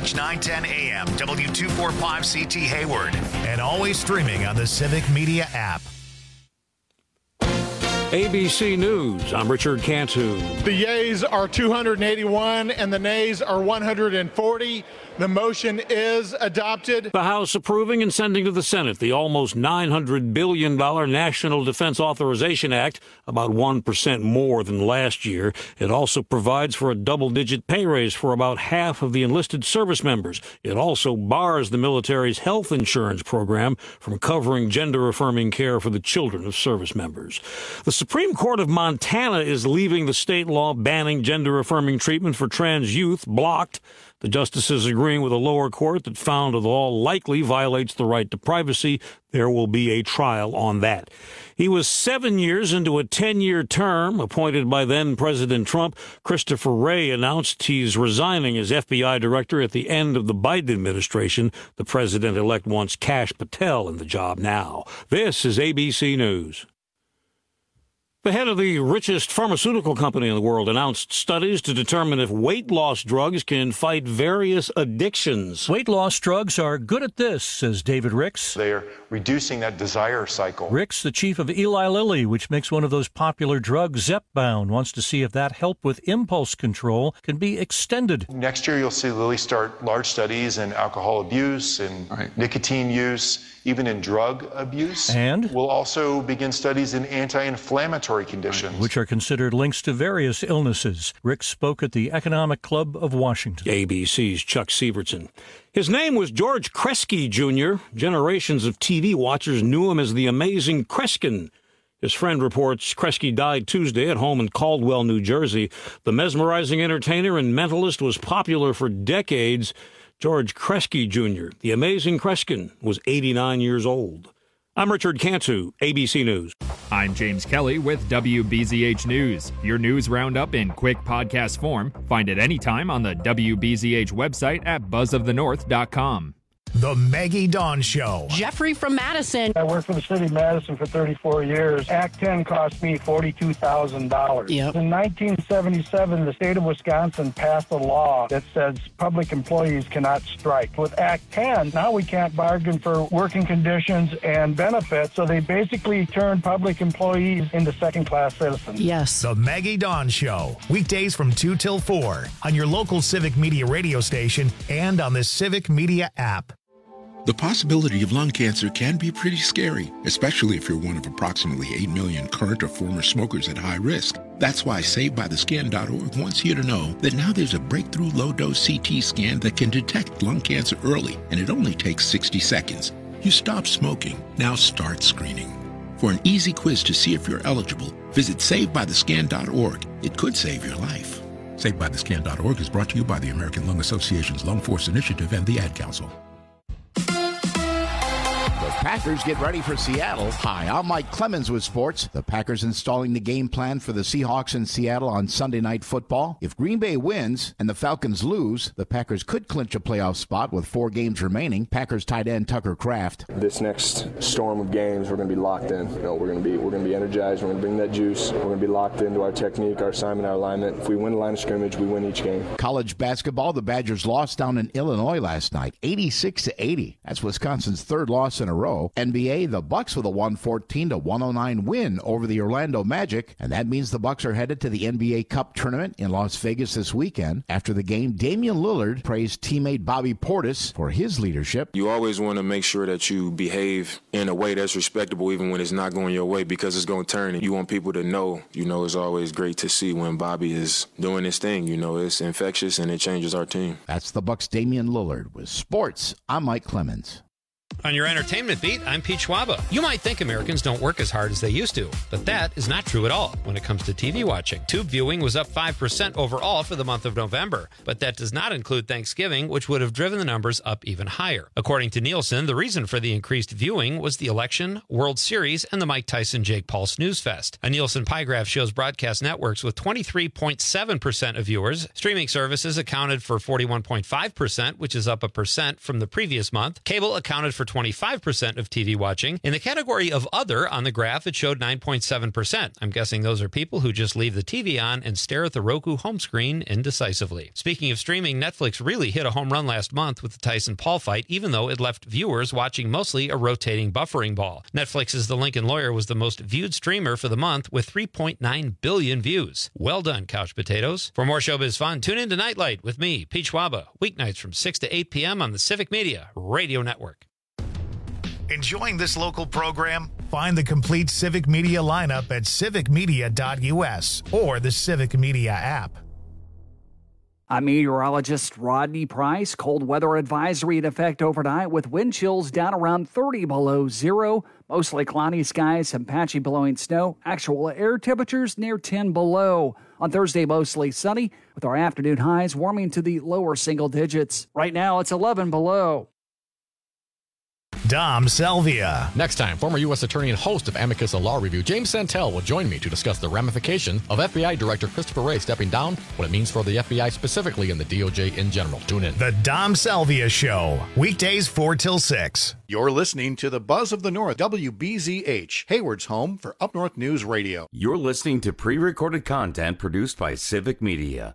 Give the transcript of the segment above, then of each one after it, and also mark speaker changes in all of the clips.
Speaker 1: News 910 AM, W245CT Hayward, and always streaming on the Civic Media app.
Speaker 2: ABC News, I'm Richard Cantu.
Speaker 3: The yeas are 281 and the nays are 140. The motion is adopted.
Speaker 2: The House approving and sending to the Senate the almost $900 billion National Defense Authorization Act, about 1% more than last year. It also provides for a double-digit pay raise for about half of the enlisted service members. It also bars the military's health insurance program from covering gender-affirming care for the children of service members. The Supreme Court of Montana is leaving the state law banning gender-affirming treatment for trans youth blocked. The justices agreeing with a lower court that found the law likely violates the right to privacy. There will be a trial on that. He was 7 years into a 10-year term appointed by then-President Trump. Christopher Wray announced he's resigning as FBI director at the end of the Biden administration. The president-elect wants Kash Patel in the job now. This is ABC News. The head of the richest pharmaceutical company in the world announced studies to determine if weight loss drugs can fight various addictions.
Speaker 4: Weight loss drugs are good at this, says David Ricks.
Speaker 5: They are reducing that desire cycle.
Speaker 4: Ricks, the chief of Eli Lilly, which makes one of those popular drugs, Zepbound, wants to see if that help with impulse control can be extended.
Speaker 5: Next year, you'll see Lilly start large studies in alcohol abuse and nicotine use, even in drug abuse.
Speaker 4: And
Speaker 5: we'll also begin studies in anti-inflammatory conditions,
Speaker 4: which are considered links to various illnesses. Rick spoke at the Economic Club of Washington.
Speaker 2: ABC's Chuck Sievertson. His name was George Kresge Jr. Generations of TV watchers knew him as the amazing Kreskin. His friend reports Kresge died Tuesday at home in Caldwell, New Jersey. The mesmerizing entertainer and mentalist was popular for decades. George Kresge Jr., the amazing Kreskin, was 89 years old. I'm Richard Cantu, ABC News.
Speaker 6: I'm James Kelly with WBZH News. Your news roundup in quick podcast form. Find it anytime on the WBZH website at buzzofthenorth.com.
Speaker 1: The Maggie Dawn Show.
Speaker 7: Jeffrey from Madison.
Speaker 8: I worked for the city of Madison for 34 years. Act 10 cost me $42,000.
Speaker 7: Yep.
Speaker 8: In 1977, the state of Wisconsin passed a law that says public employees cannot strike. With Act 10, now we can't bargain for working conditions and benefits, so they basically turned public employees into second-class citizens.
Speaker 7: Yes.
Speaker 1: The Maggie Dawn Show. Weekdays from 2 till 4 on your local Civic Media radio station and on the Civic Media app.
Speaker 9: The possibility of lung cancer can be pretty scary, especially if you're one of approximately 8 million current or former smokers at high risk. That's why SaveByTheScan.org wants you to know that now there's a breakthrough low-dose CT scan that can detect lung cancer early, and it only takes 60 seconds. You stop smoking, now start screening. For an easy quiz to see if you're eligible, visit SaveByTheScan.org. It could save your life. SaveByTheScan.org is brought to you by the American Lung Association's Lung Force Initiative and the Ad Council.
Speaker 10: Packers get ready for Seattle. Hi, I'm Mike Clemens with sports. The Packers installing the game plan for the Seahawks in Seattle on Sunday Night Football. If Green Bay wins and the Falcons lose, the Packers could clinch a playoff spot with 4 games remaining. Packers tight end Tucker Kraft.
Speaker 11: This next storm of games, we're going to be locked in. We're going to be energized. We're going to bring that juice. We're going to be locked into our technique, our assignment, our alignment. If we win the line of scrimmage, we win each game.
Speaker 10: College basketball, the Badgers lost down in Illinois last night, 86-80. That's Wisconsin's 3rd loss in a row. NBA, the Bucks with a 114-109 win over the Orlando Magic, and that means the Bucks are headed to the NBA Cup tournament in Las Vegas this weekend. After the game, Damian Lillard praised teammate Bobby Portis for his leadership.
Speaker 12: You always want to make sure that you behave in a way that's respectable even when it's not going your way, because it's going to turn, and you want people to know, it's always great to see when Bobby is doing his thing. It's infectious and it changes our team.
Speaker 10: That's the Bucks' Damian Lillard. With sports, I'm Mike Clemens.
Speaker 13: On your entertainment beat, I'm Pete Schwaba. You might think Americans don't work as hard as they used to, but that is not true at all when it comes to TV watching. Tube viewing was up 5% overall for the month of November, but that does not include Thanksgiving, which would have driven the numbers up even higher. According to Nielsen, the reason for the increased viewing was the election, World Series, and the Mike Tyson-Jake Paul Snooze Fest. A Nielsen pie graph shows broadcast networks with 23.7% of viewers. Streaming services accounted for 41.5%, which is up 1% from the previous month. Cable accounted for 25% of TV watching. In the category of other on the graph, it showed 9.7%. I'm guessing those are people who just leave the TV on and stare at the Roku home screen indecisively. Speaking of streaming, Netflix really hit a home run last month with the Tyson-Paul fight, even though it left viewers watching mostly a rotating buffering ball. Netflix's The Lincoln Lawyer was the most viewed streamer for the month with 3.9 billion views. Well done, Couch Potatoes. For more showbiz fun, tune in to Nightlight with me, Pete Schwaba, weeknights from 6 to 8 p.m. on the Civic Media Radio Network.
Speaker 1: Enjoying this local program? Find the complete Civic Media lineup at civicmedia.us or the Civic Media app.
Speaker 7: I'm meteorologist Rodney Price. Cold weather advisory in effect overnight with wind chills down around 30 below zero. Mostly cloudy skies, some patchy blowing snow. Actual air temperatures near 10 below. On Thursday, mostly sunny with our afternoon highs warming to the lower single digits. Right now, it's 11 below.
Speaker 1: Dom Salvia.
Speaker 14: Next time, former U.S. Attorney and host of Amicus, a law review, James Santel will join me to discuss the ramifications of FBI Director Christopher Wray stepping down, what it means for the FBI specifically and the DOJ in general. Tune in.
Speaker 1: The Dom Salvia Show, weekdays 4 till 6.
Speaker 15: You're listening to the Buzz of the North, WBZH, Hayward's home for Up North News Radio.
Speaker 16: You're listening to pre-recorded content produced by Civic Media.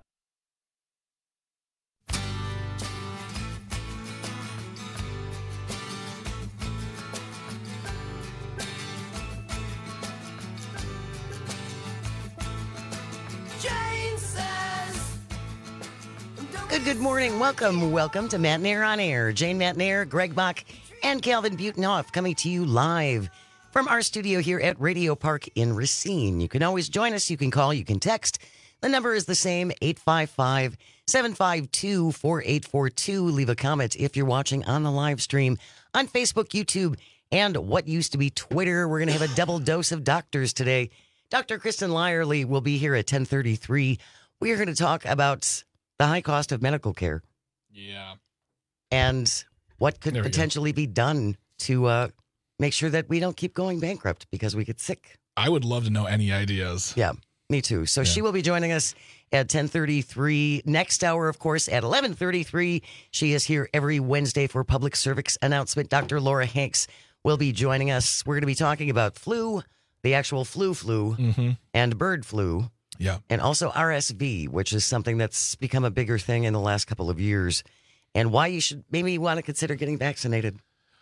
Speaker 17: Good morning. Welcome to Matt Nair on Air. Jane Matt Nair, Greg Bach, and Calvin Butenhoff coming to you live from our studio here at Radio Park in Racine. You can always join us. You can call. You can text. The number is the same, 855-752-4842. Leave a comment if you're watching on the live stream on Facebook, YouTube, and what used to be Twitter. We're going to have a double dose of doctors today. Dr. Kristen Lyerly will be here at 10:33. We are going to talk about the high cost of medical care.
Speaker 18: Yeah.
Speaker 17: And what could potentially be done to make sure that we don't keep going bankrupt because we get sick.
Speaker 18: I would love to know any ideas.
Speaker 17: Yeah, me too. So she will be joining us at 10:33. Next hour, of course, at 11:33. She is here every Wednesday for public service announcement. Dr. Laura Hanks will be joining us. We're going to be talking about flu, the actual flu, and bird flu.
Speaker 18: Yeah.
Speaker 17: And also RSV, which is something that's become a bigger thing in the last couple of years, and why you should maybe want to consider getting vaccinated.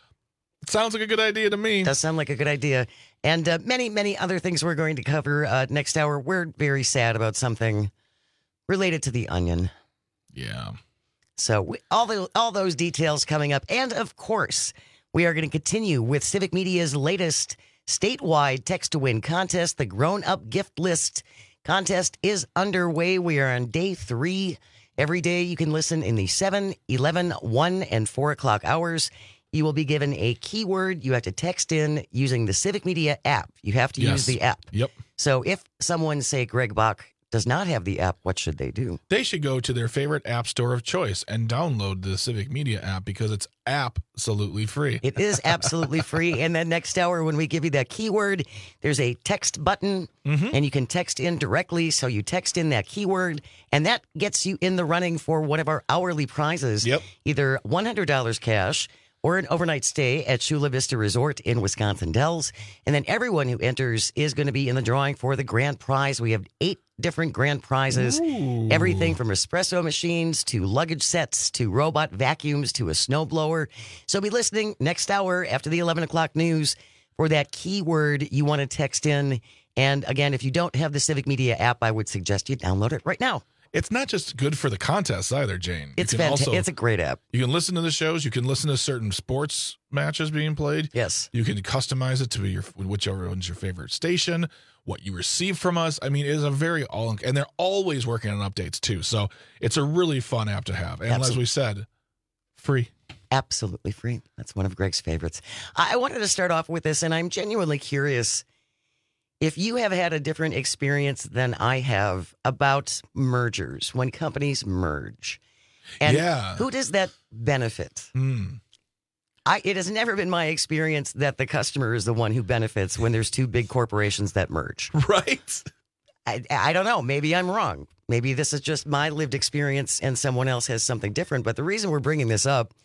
Speaker 18: It sounds like a good idea to me.
Speaker 17: Does sound like a good idea. And many, many other things we're going to cover next hour. We're very sad about something related to the Onion.
Speaker 18: Yeah.
Speaker 17: So all those details coming up. And, of course, we are going to continue with Civic Media's latest statewide text-to-win contest, the Grown Up Gift List contest is underway. We are on day 3. Every day you can listen in the 7, 11, 1, and 4 o'clock hours. You will be given a keyword. You have to text in using the Civic Media app. You have to use the app.
Speaker 18: Yep.
Speaker 17: So if someone, say Greg Bach, does not have the app, what should they do?
Speaker 18: They should go to their favorite app store of choice and download the Civic Media app because it's absolutely free.
Speaker 17: It is absolutely free. And then next hour, when we give you that keyword, there's a text button, and you can text in directly. So you text in that keyword, and that gets you in the running for one of our hourly prizes.
Speaker 18: Yep.
Speaker 17: Either $100 cash or an overnight stay at Chula Vista Resort in Wisconsin Dells. And then everyone who enters is going to be in the drawing for the grand prize. We have 8 different grand prizes.
Speaker 18: Ooh.
Speaker 17: Everything from espresso machines to luggage sets to robot vacuums to a snowblower. So be listening next hour after the 11 o'clock news for that keyword you want to text in. And again, if you don't have the Civic Media app, I would suggest you download it right now.
Speaker 18: It's not just good for the contests either, Jane.
Speaker 17: It's fantastic. It's a great app.
Speaker 18: You can listen to the shows. You can listen to certain sports matches being played.
Speaker 17: Yes.
Speaker 18: You can customize it to whichever one's your favorite station, what you receive from us. I mean, it is a very and they're always working on updates too. So it's a really fun app to have. And as we said, free.
Speaker 17: Absolutely free. That's one of Greg's favorites. I wanted to start off with this, and I'm genuinely curious if you have had a different experience than I have about mergers, when companies merge. And who does that benefit? It has never been my experience that the customer is the one who benefits when there's 2 big corporations that merge.
Speaker 18: Right.
Speaker 17: I don't know. Maybe I'm wrong. Maybe this is just my lived experience and someone else has something different. But the reason we're bringing this up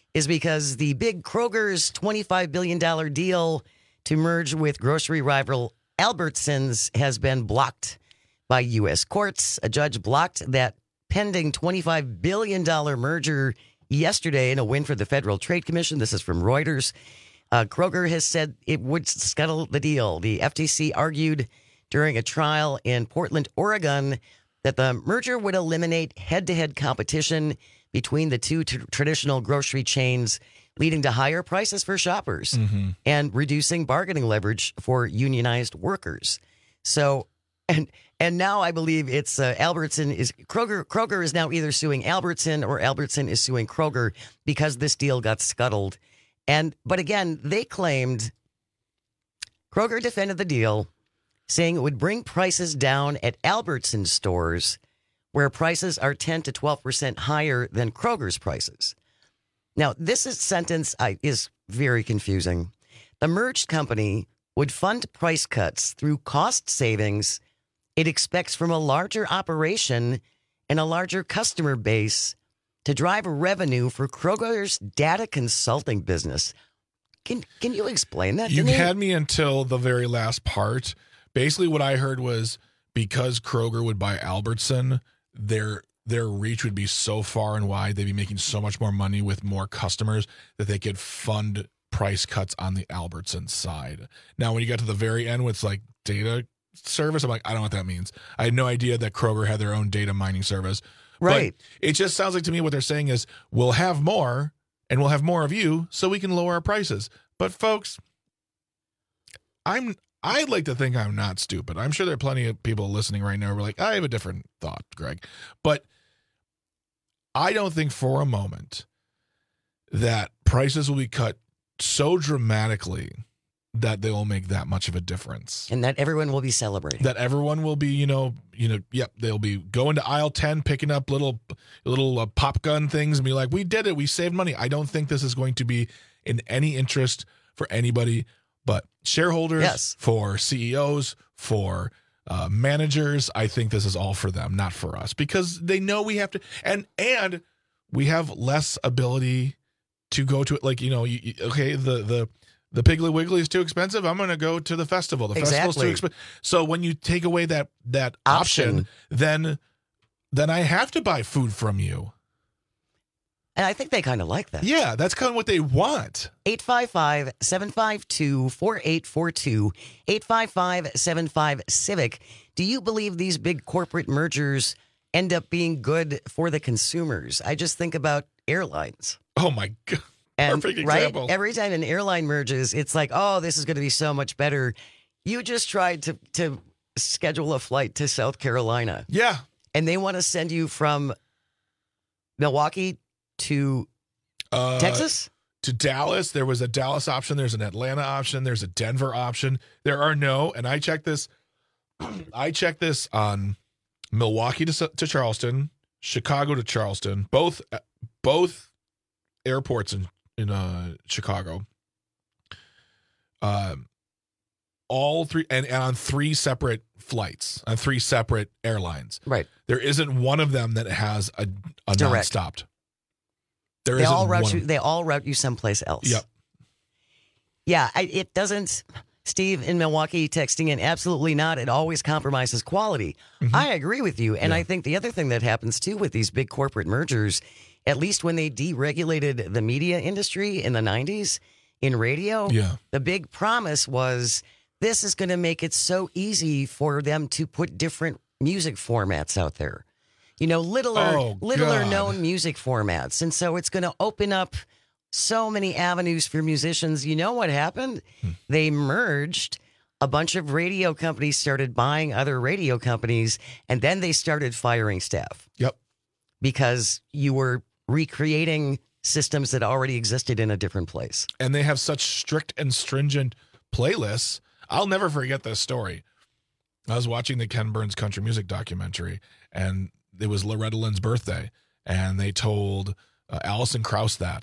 Speaker 17: is because the big Kroger's $25 billion deal to merge with grocery rival Albertsons has been blocked by U.S. courts. A judge blocked that pending $25 billion merger yesterday in a win for the Federal Trade Commission. This is from Reuters. Kroger has said it would scuttle the deal. The FTC argued during a trial in Portland, Oregon, that the merger would eliminate head-to-head competition between the two traditional grocery chains, leading to higher prices for shoppers and reducing bargaining leverage for unionized workers. So, and now I believe it's Kroger is now either suing Albertson or Albertson is suing Kroger because this deal got scuttled. But again, they claimed Kroger defended the deal, saying it would bring prices down at Albertson stores where prices are 10 to 12% higher than Kroger's prices. Now, this sentence is very confusing. The merged company would fund price cuts through cost savings it expects from a larger operation and a larger customer base to drive revenue for Kroger's data consulting business. Can you explain that to me?
Speaker 18: You had me until the very last part. Basically, what I heard was because Kroger would buy Albertson, their reach would be so far and wide, they'd be making so much more money with more customers that they could fund price cuts on the Albertson side. Now, when you get to the very end with like data service, I'm like, I don't know what that means. I had no idea that Kroger had their own data mining service.
Speaker 17: Right.
Speaker 18: But it just sounds like to me what they're saying is we'll have more and we'll have more of you so we can lower our prices. But folks, I'd like to think I'm not stupid. I'm sure there are plenty of people listening right now who are like, I have a different thought, Greg. But I don't think for a moment that prices will be cut so dramatically that they will make that much of a difference.
Speaker 17: And that everyone will be celebrating.
Speaker 18: That everyone will be, they'll be going to aisle 10, picking up little pop gun things and be like, we did it. We saved money. I don't think this is going to be in any interest for anybody but shareholders,
Speaker 17: yes,
Speaker 18: for CEOs, for managers. I think this is all for them, not for us, because they know we have to, and we have less ability to go to it. Like, okay, the Piggly Wiggly is too expensive. I'm going to go to the festival. The festival's too expensive. So when you take away that option, then I have to buy food from you.
Speaker 17: And I think they kind of like that.
Speaker 18: Yeah, that's kind of what they want.
Speaker 17: 855-752-4842, 855-75-CIVIC. Do you believe these big corporate mergers end up being good for the consumers? I just think about airlines.
Speaker 18: Oh, my God. Perfect example.
Speaker 17: Right? Every time an airline merges, it's like, oh, this is going to be so much better. You just tried to schedule a flight to South Carolina.
Speaker 18: Yeah.
Speaker 17: And they want to send you from Milwaukee to Texas?
Speaker 18: To Dallas. There was a Dallas option. There's an Atlanta option. There's a Denver option. There are no, and I checked this on Milwaukee to Charleston, Chicago to Charleston, both airports in Chicago. All three, and on three separate flights, on three separate airlines.
Speaker 17: Right.
Speaker 18: There isn't one of them that has a non-stopped.
Speaker 17: They all route you someplace else.
Speaker 18: Yep.
Speaker 17: Yeah, it doesn't. Steve in Milwaukee texting in, absolutely not. It always compromises quality. Mm-hmm. I agree with you. And I think the other thing that happens too with these big corporate mergers, at least when they deregulated the media industry in the 90s in radio, the big promise was this is going to make it so easy for them to put different music formats out there. Littler known music formats. And so it's going to open up so many avenues for musicians. You know what happened? They merged. A bunch of radio companies started buying other radio companies, and then they started firing staff.
Speaker 18: Yep.
Speaker 17: Because you were recreating systems that already existed in a different place.
Speaker 18: And they have such strict and stringent playlists. I'll never forget this story. I was watching the Ken Burns country music documentary, and it was Loretta Lynn's birthday, and they told Alison Krauss that.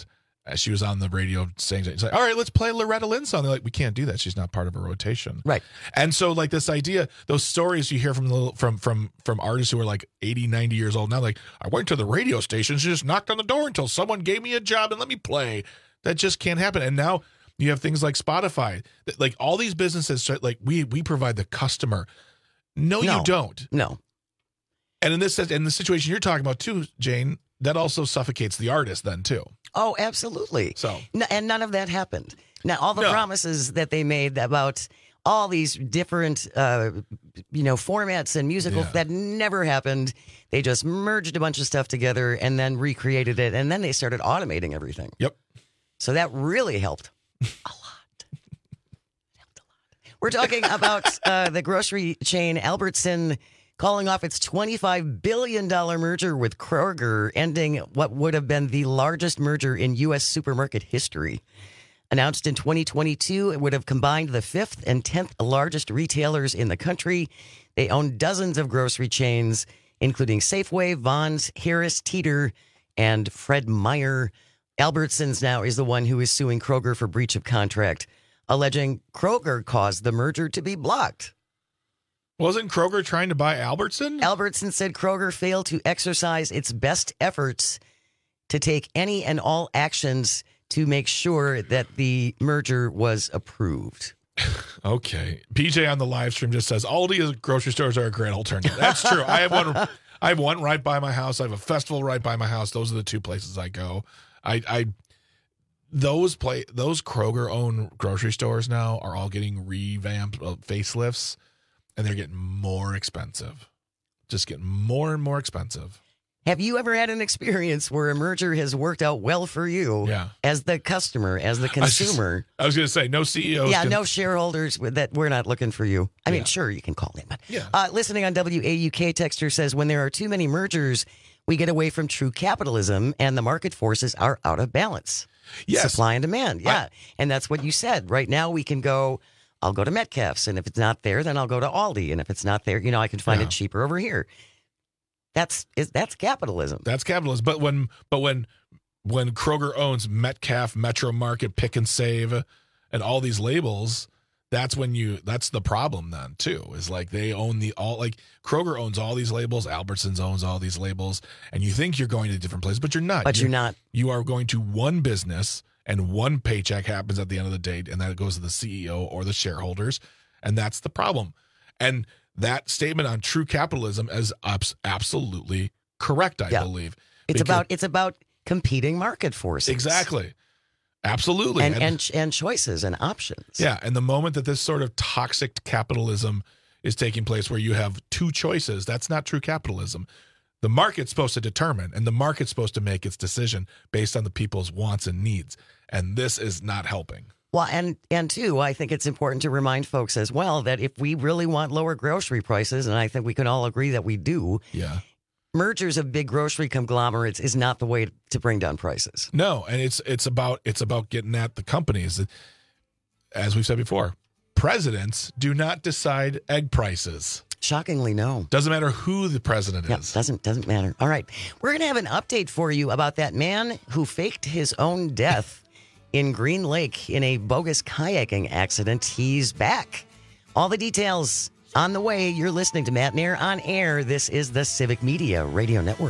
Speaker 18: She was on the radio saying, it's like, all right, let's play a Loretta Lynn song. They're like, we can't do that. She's not part of a rotation.
Speaker 17: Right.
Speaker 18: And so like this idea, those stories you hear from artists who are like 80, 90 years old now, like, I went to the radio station, she just knocked on the door until someone gave me a job and let me play. That just can't happen. And now you have things like Spotify, like all these businesses, like we provide the customer. No, you don't.
Speaker 17: No.
Speaker 18: And in the situation you're talking about too, Jane, that also suffocates the artist then too.
Speaker 17: Oh, absolutely.
Speaker 18: So,
Speaker 17: and none of that happened. Now, all the promises that they made about all these different, formats and musicals, that never happened. They just merged a bunch of stuff together and then recreated it, and then they started automating everything.
Speaker 18: Yep.
Speaker 17: So that really helped a lot. We're talking about the grocery chain Albertson calling off its $25 billion merger with Kroger, ending what would have been the largest merger in U.S. supermarket history. Announced in 2022, it would have combined the 5th and 10th largest retailers in the country. They own dozens of grocery chains, including Safeway, Vons, Harris Teeter, and Fred Meyer. Albertsons now is the one who is suing Kroger for breach of contract, alleging Kroger caused the merger to be blocked.
Speaker 18: Wasn't Kroger trying to buy Albertson?
Speaker 17: Albertson said Kroger failed to exercise its best efforts to take any and all actions to make sure that the merger was approved.
Speaker 18: Okay. PJ on the live stream just says Aldi grocery stores are a great alternative. That's true. I have one right by my house. I have a festival right by my house. Those are the two places I go. Those Kroger owned grocery stores now are all getting revamped facelifts. And they're getting more expensive. Just getting more and more expensive.
Speaker 17: Have you ever had an experience where a merger has worked out well for you as the customer, as the consumer?
Speaker 18: I was going to say, no CEOs.
Speaker 17: Yeah, no shareholders that we're not looking for you. I mean, sure, you can call them. But listening on WAUK, Texter says, when there are too many mergers, we get away from true capitalism and the market forces are out of balance.
Speaker 18: Yes.
Speaker 17: Supply and demand. Yeah. And that's what you said. Right now we can go, I'll go to Metcalfe's, and if it's not there, then I'll go to Aldi, and if it's not there, I can find it cheaper over here. That's capitalism.
Speaker 18: That's capitalism. But when Kroger owns Metcalf, Metro Market, Pick and Save, and all these labels, that's the problem then too. Is like they own Kroger owns all these labels, Albertsons owns all these labels, and you think you're going to different places, but you're not.
Speaker 17: But you're not.
Speaker 18: You are going to one business. And one paycheck happens at the end of the day, and that goes to the CEO or the shareholders, and that's the problem. And that statement on true capitalism is absolutely correct, I believe.
Speaker 17: It's about competing market forces.
Speaker 18: Exactly. Absolutely.
Speaker 17: And choices and options.
Speaker 18: Yeah, and the moment that this sort of toxic capitalism is taking place where you have two choices, that's not true capitalism. The market's supposed to determine, and the market's supposed to make its decision based on the people's wants and needs. And this is not helping.
Speaker 17: Well, and too, I think it's important to remind folks as well that if we really want lower grocery prices, and I think we can all agree that we do, mergers of big grocery conglomerates is not the way to bring down prices.
Speaker 18: No, and it's about getting at the companies. As we've said before, presidents do not decide egg prices.
Speaker 17: Shockingly, no.
Speaker 18: Doesn't matter who the president is.
Speaker 17: Doesn't matter. All right. We're going to have an update for you about that man who faked his own death in Green Lake in a bogus kayaking accident. He's back. All the details on the way. You're listening to Matt Nair on air. This is the Civic Media Radio Network.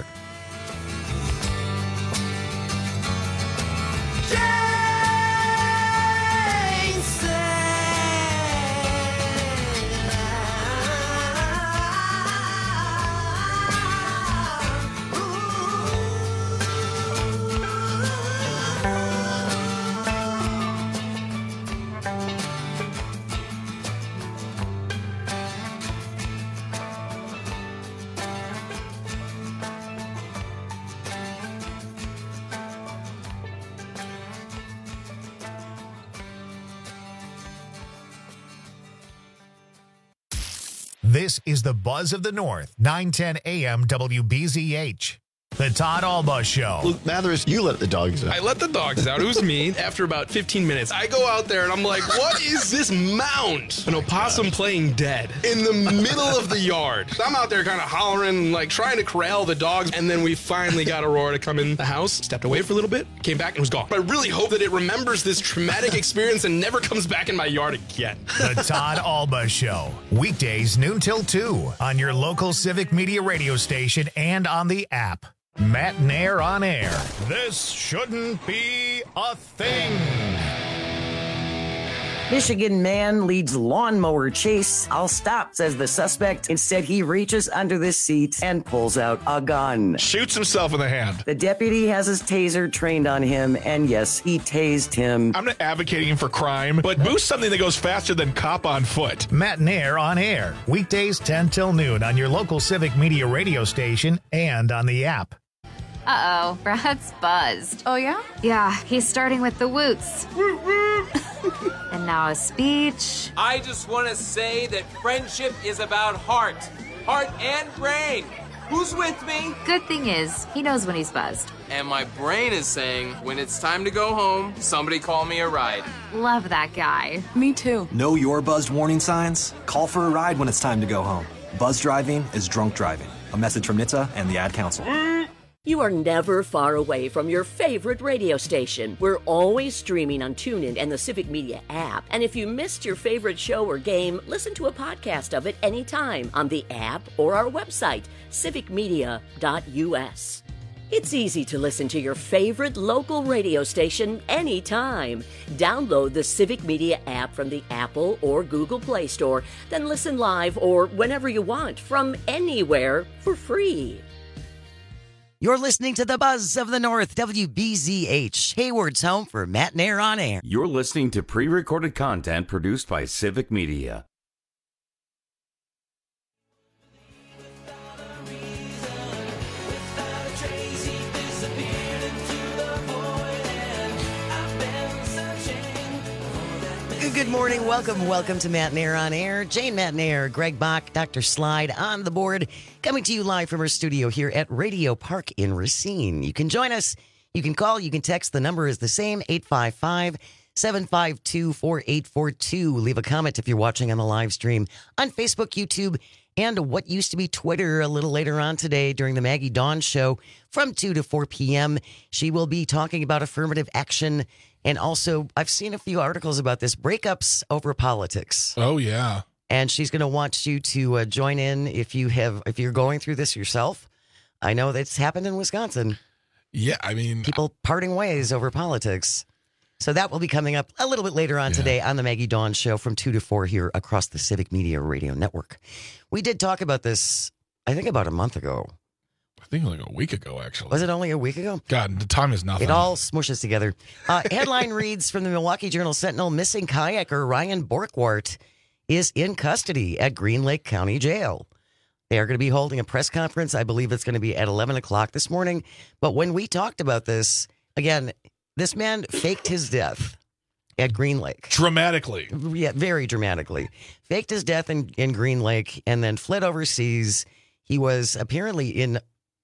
Speaker 1: This is the Buzz of the North, 910 AM WBZH. The Todd Alba Show.
Speaker 19: Luke Mathers, you let the dogs out.
Speaker 20: I let the dogs out. It was me. After about 15 minutes, I go out there and I'm like, what is this mound? An opossum playing dead in the middle of the yard. So I'm out there kind of hollering, like trying to corral the dogs. And then we finally got Aurora to come in the house, stepped away for a little bit, came back and was gone. I really hope that it remembers this traumatic experience and never comes back in my yard again.
Speaker 1: The Todd Alba Show. Weekdays noon till 2 on your local Civic Media radio station and on the app. Matt Nair on air. This shouldn't be a thing.
Speaker 17: Michigan man leads lawnmower chase. I'll stop, says the suspect. Instead, he reaches under the seat and pulls out a gun.
Speaker 18: Shoots himself in the hand.
Speaker 17: The deputy has his taser trained on him, and yes, he tased him.
Speaker 18: I'm not advocating him for crime, but boost something that goes faster than cop on foot.
Speaker 1: Matt Nair on air. Weekdays 10 till noon on your local Civic Media radio station and on the app.
Speaker 21: Uh-oh, Brad's buzzed.
Speaker 22: Oh, yeah?
Speaker 21: Yeah, he's starting with the woots. And now a speech.
Speaker 23: I just want to say that friendship is about heart and brain. Who's with me?
Speaker 21: Good thing is, he knows when he's buzzed.
Speaker 23: And my brain is saying, when it's time to go home, somebody call me a ride.
Speaker 21: Love that guy.
Speaker 22: Me too.
Speaker 24: Know your buzzed warning signs? Call for a ride when it's time to go home. Buzz driving is drunk driving. A message from NHTSA and the Ad Council.
Speaker 25: You are never far away from your favorite radio station. We're always streaming on TuneIn and the Civic Media app. And if you missed your favorite show or game, listen to a podcast of it anytime on the app or our website, civicmedia.us. It's easy to listen to your favorite local radio station anytime. Download the Civic Media app from the Apple or Google Play Store, then listen live or whenever you want from anywhere for free.
Speaker 17: You're listening to the Buzz of the North, WBZH, Hayward's home for Matt Nair on air.
Speaker 16: You're listening to pre-recorded content produced by Civic Media.
Speaker 17: Good morning. Welcome to Matt Nair on air. Jane Matt Nair, Greg Bach, Dr. Slide on the board, coming to you live from our studio here at Radio Park in Racine. You can join us. You can call. You can text. The number is the same, 855-752-4842. Leave a comment if you're watching on the live stream on Facebook, YouTube, and what used to be Twitter a little later on today during the Maggie Dawn Show from 2 to 4 p.m. She will be talking about affirmative action. And also, I've seen a few articles about this, breakups over politics.
Speaker 18: Oh, yeah.
Speaker 17: And she's going to want you to join in if you're going through this yourself. I know that's happened in Wisconsin.
Speaker 18: Yeah, I mean...
Speaker 17: people parting ways over politics. So that will be coming up a little bit later on today on the Maggie Dawn Show from 2 to 4 here across the Civic Media Radio Network. We did talk about this, I think, about a month ago.
Speaker 18: I think like a week ago, actually.
Speaker 17: Was it only a week ago?
Speaker 18: God, the time is nothing.
Speaker 17: It all smushes together. Headline reads from the Milwaukee Journal-Sentinel, missing kayaker Ryan Borkwart is in custody at Green Lake County Jail. They are going to be holding a press conference. I believe it's going to be at 11 o'clock this morning. But when we talked about this, again, this man faked his death at Green Lake.
Speaker 18: Dramatically.
Speaker 17: Yeah, very dramatically. Faked his death in Green Lake and then fled overseas. He was apparently in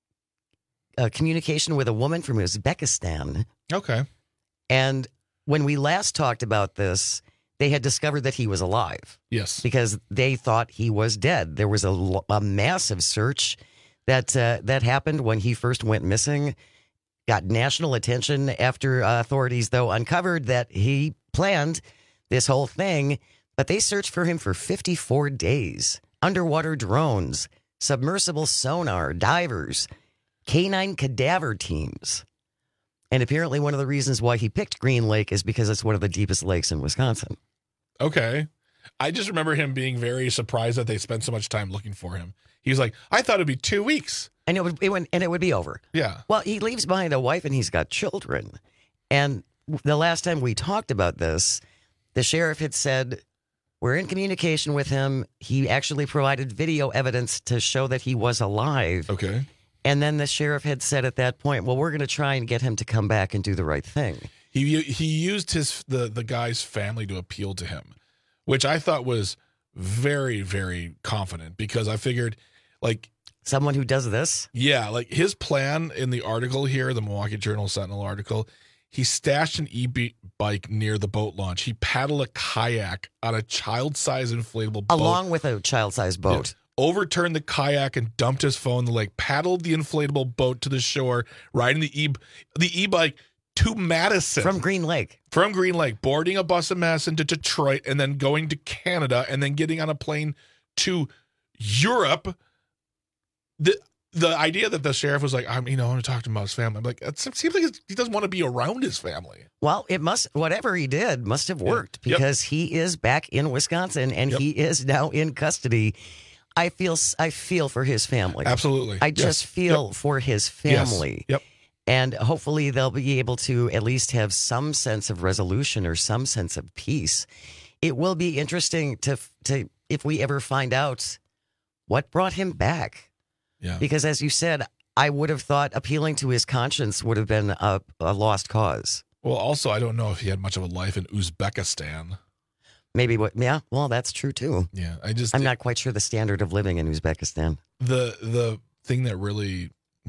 Speaker 17: communication with a woman from Uzbekistan.
Speaker 18: Okay.
Speaker 17: And when we last talked about this, they had discovered that he was alive.
Speaker 18: Yes.
Speaker 17: Because they thought he was dead. There was a massive search that happened when he first went missing. Got national attention after authorities, though, uncovered that he planned this whole thing. But they searched for him for 54 days. Underwater drones, submersible sonar, divers, canine cadaver teams. And apparently one of the reasons why he picked Green Lake is because it's one of the deepest lakes in Wisconsin.
Speaker 18: Okay. I just remember him being very surprised that they spent so much time looking for him. He was like, I thought it'd be 2 weeks.
Speaker 17: And it would be over.
Speaker 18: Yeah.
Speaker 17: Well, he leaves behind a wife and he's got children. And the last time we talked about this, the sheriff had said, we're in communication with him. He actually provided video evidence to show that he was alive.
Speaker 18: Okay.
Speaker 17: And then the sheriff had said at that point, well, we're going to try and get him to come back and do the right thing.
Speaker 18: He used the guy's family to appeal to him, which I thought was very, very confident, because I figured, like,
Speaker 17: Someone who does this?
Speaker 18: Yeah, like his plan in the article here, the Milwaukee Journal-Sentinel article, he stashed an e-bike near the boat launch. He paddled a kayak on a child-sized inflatable boat.
Speaker 17: Along with a child-sized boat.
Speaker 18: Yeah. Overturned the kayak and dumped his phone in the lake, paddled the inflatable boat to the shore, riding the e-bike to Madison.
Speaker 17: From Green Lake.
Speaker 18: Boarding a bus in Madison to Detroit, and then going to Canada, and then getting on a plane to Europe. The idea that the sheriff was like, I want to talk to him about his family. I'm like, it seems like he doesn't want to be around his family.
Speaker 17: Well, whatever he did must have worked because he is back in Wisconsin and he is now in custody. I feel for his family.
Speaker 18: Absolutely.
Speaker 17: I just feel for his family.
Speaker 18: Yes. Yep.
Speaker 17: And hopefully they'll be able to at least have some sense of resolution or some sense of peace. It will be interesting to if we ever find out what brought him back.
Speaker 18: Yeah.
Speaker 17: Because as you said, I would have thought appealing to his conscience would have been a lost cause.
Speaker 18: Well, also, I don't know if he had much of a life in Uzbekistan.
Speaker 17: Maybe well, that's true too.
Speaker 18: Yeah,
Speaker 17: I'm not quite sure the standard of living in Uzbekistan.
Speaker 18: The thing that really,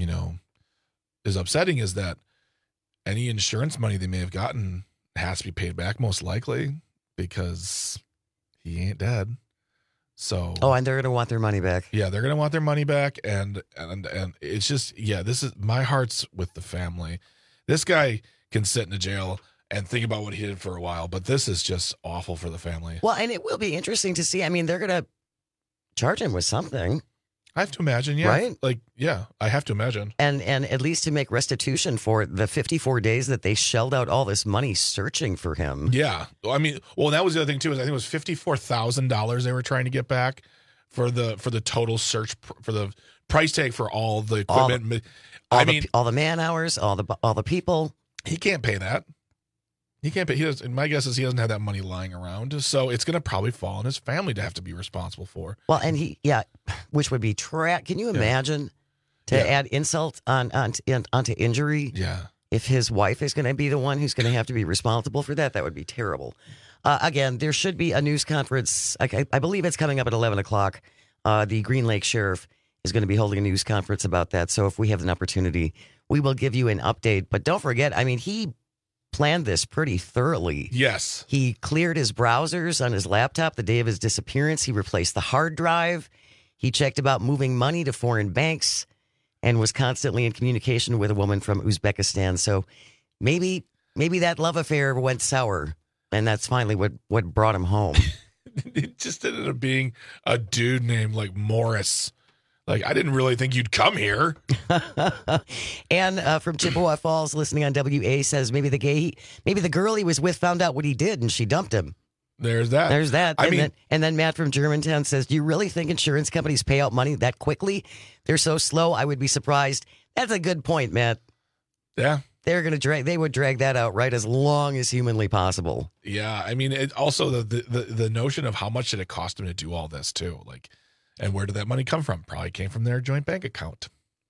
Speaker 18: is upsetting is that any insurance money they may have gotten has to be paid back most likely because he ain't dead. So
Speaker 17: and they're going to want their money back.
Speaker 18: Yeah, they're going to want their money back, and it's just this is my heart's with the family. This guy can sit in a jail and think about what he did for a while, but this is just awful for the family.
Speaker 17: Well, and it will be interesting to see. I mean, they're going to charge him with something.
Speaker 18: I have to imagine, yeah.
Speaker 17: Right?
Speaker 18: I have to imagine.
Speaker 17: And at least to make restitution for the 54 days that they shelled out all this money searching for him.
Speaker 18: Yeah. I mean, that was the other thing, too, is I think it was $54,000 they were trying to get back for the total search, for the price tag for all the equipment.
Speaker 17: All the man hours, all the people.
Speaker 18: He can't pay that. He can't pay. My guess is he doesn't have that money lying around, so it's going to probably fall on his family to have to be responsible for.
Speaker 17: Well, and which would be Can you imagine to add insult onto injury?
Speaker 18: Yeah.
Speaker 17: If his wife is going to be the one who's going to have to be responsible for that, that would be terrible. Again, there should be a news conference. I believe it's coming up at 11 o'clock. The Green Lake Sheriff is going to be holding a news conference about that. So if we have an opportunity, we will give you an update. But don't forget, he planned this pretty thoroughly.
Speaker 18: Yes.
Speaker 17: He cleared his browsers on his laptop the day of his disappearance. He replaced the hard drive. He checked about moving money to foreign banks and was constantly in communication with a woman from Uzbekistan. So maybe that love affair went sour, and that's finally what brought him home.
Speaker 18: It just ended up being a dude named Morris. I didn't really think you'd come here.
Speaker 17: And from Chippewa Falls, listening on WA, says maybe the girl he was with found out what he did and she dumped him.
Speaker 18: There's that.
Speaker 17: And then Matt from Germantown says, do you really think insurance companies pay out money that quickly? They're so slow, I would be surprised. That's a good point, Matt.
Speaker 18: Yeah.
Speaker 17: They would drag that out right as long as humanly possible.
Speaker 18: Yeah. It also the notion of how much did it cost him to do all this too? And where did that money come from? Probably came from their joint bank account.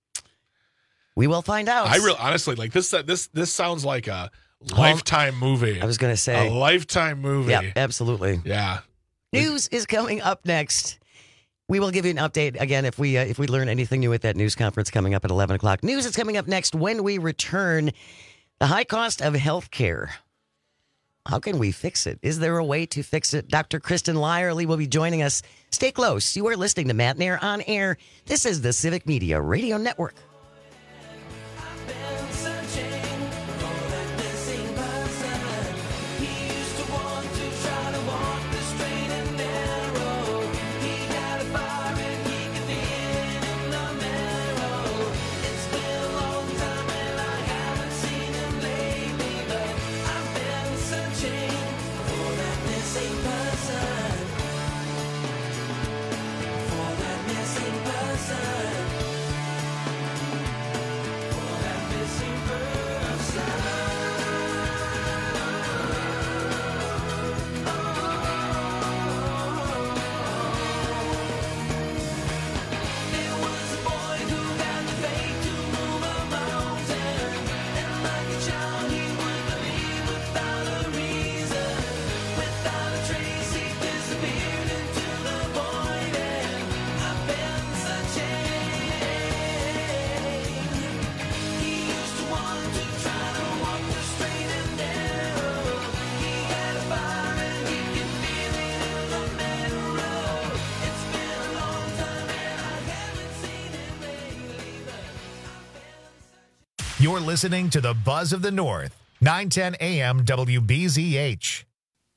Speaker 17: We will find out.
Speaker 18: Honestly, this sounds like a Lifetime movie.
Speaker 17: I was going to say.
Speaker 18: A Lifetime movie.
Speaker 17: Yeah, absolutely.
Speaker 18: Yeah.
Speaker 17: News is coming up next. We will give you an update again if we learn anything new at that news conference coming up at 11 o'clock. News is coming up next when we return. The high cost of health care. How can we fix it? Is there a way to fix it? Dr. Kristen Lyerly will be joining us. Stay close. You are listening to Matt Nair on Air. This is the Civic Media Radio Network.
Speaker 1: You're listening to the Buzz of the North, 910 AM WBZH.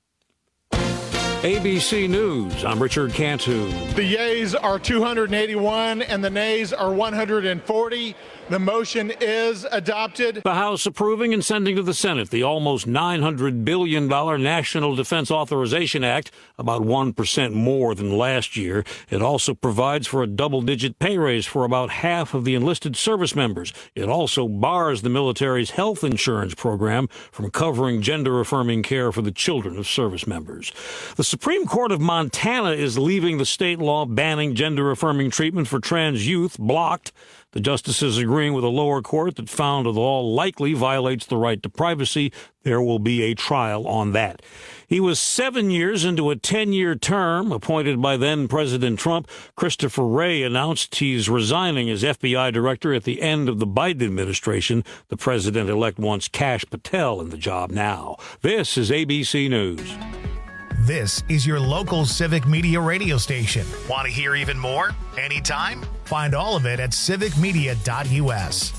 Speaker 2: ABC News, I'm Richard Cantu.
Speaker 3: The yeas are 281 and the nays are 140. The motion is adopted.
Speaker 2: The House approving and sending to the Senate the almost $900 billion National Defense Authorization Act, about 1% more than last year. It also provides for a double-digit pay raise for about half of the enlisted service members. It also bars the military's health insurance program from covering gender-affirming care for the children of service members. The Supreme Court of Montana is leaving the state law banning gender-affirming treatment for trans youth blocked. The justices agreeing with a lower court that found the law likely violates the right to privacy. There will be a trial on that. He was 7 years into a 10-year term appointed by then-President Trump. Christopher Wray announced he's resigning as FBI director at the end of the Biden administration. The president-elect wants Kash Patel in the job now. This is ABC News.
Speaker 1: This is your local Civic Media radio station. Want to hear even more? Anytime? Find all of it at civicmedia.us.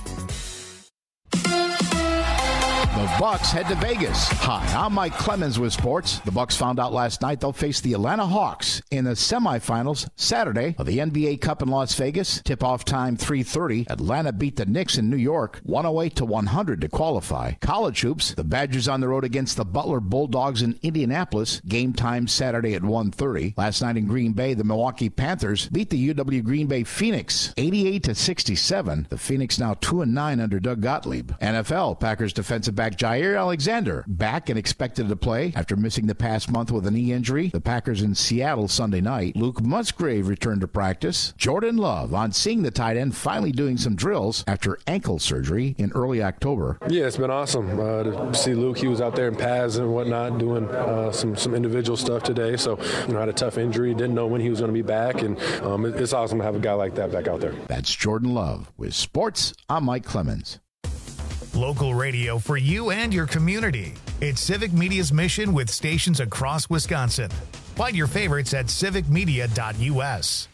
Speaker 10: The Bucks head to Vegas. Hi, I'm Mike Clemens with sports. The Bucks found out last night they'll face the Atlanta Hawks in the semifinals Saturday of the NBA Cup in Las Vegas. Tip-off time 3:30. Atlanta beat the Knicks in New York 108-100 to qualify. College hoops. The Badgers on the road against the Butler Bulldogs in Indianapolis. Game time Saturday at 1:30. Last night in Green Bay, the Milwaukee Panthers beat the UW Green Bay Phoenix 88-67. The Phoenix now 2-9 under Doug Gottlieb. NFL. Packers defensive back Jair Alexander back and expected to play after missing the past month with a knee injury. The Packers in Seattle Sunday night. Luke Musgrave returned to practice. Jordan Love on seeing the tight end finally doing some drills after ankle surgery in early October.
Speaker 11: Yeah, it's been awesome to see Luke. He was out there in paths and whatnot doing some individual stuff today. So, had a tough injury. Didn't know when he was going to be back. And it's awesome to have a guy like that back out there.
Speaker 10: That's Jordan Love. With sports, I'm Mike Clemens.
Speaker 1: Local radio for you and your community. It's Civic Media's mission with stations across Wisconsin. Find your favorites at civicmedia.us.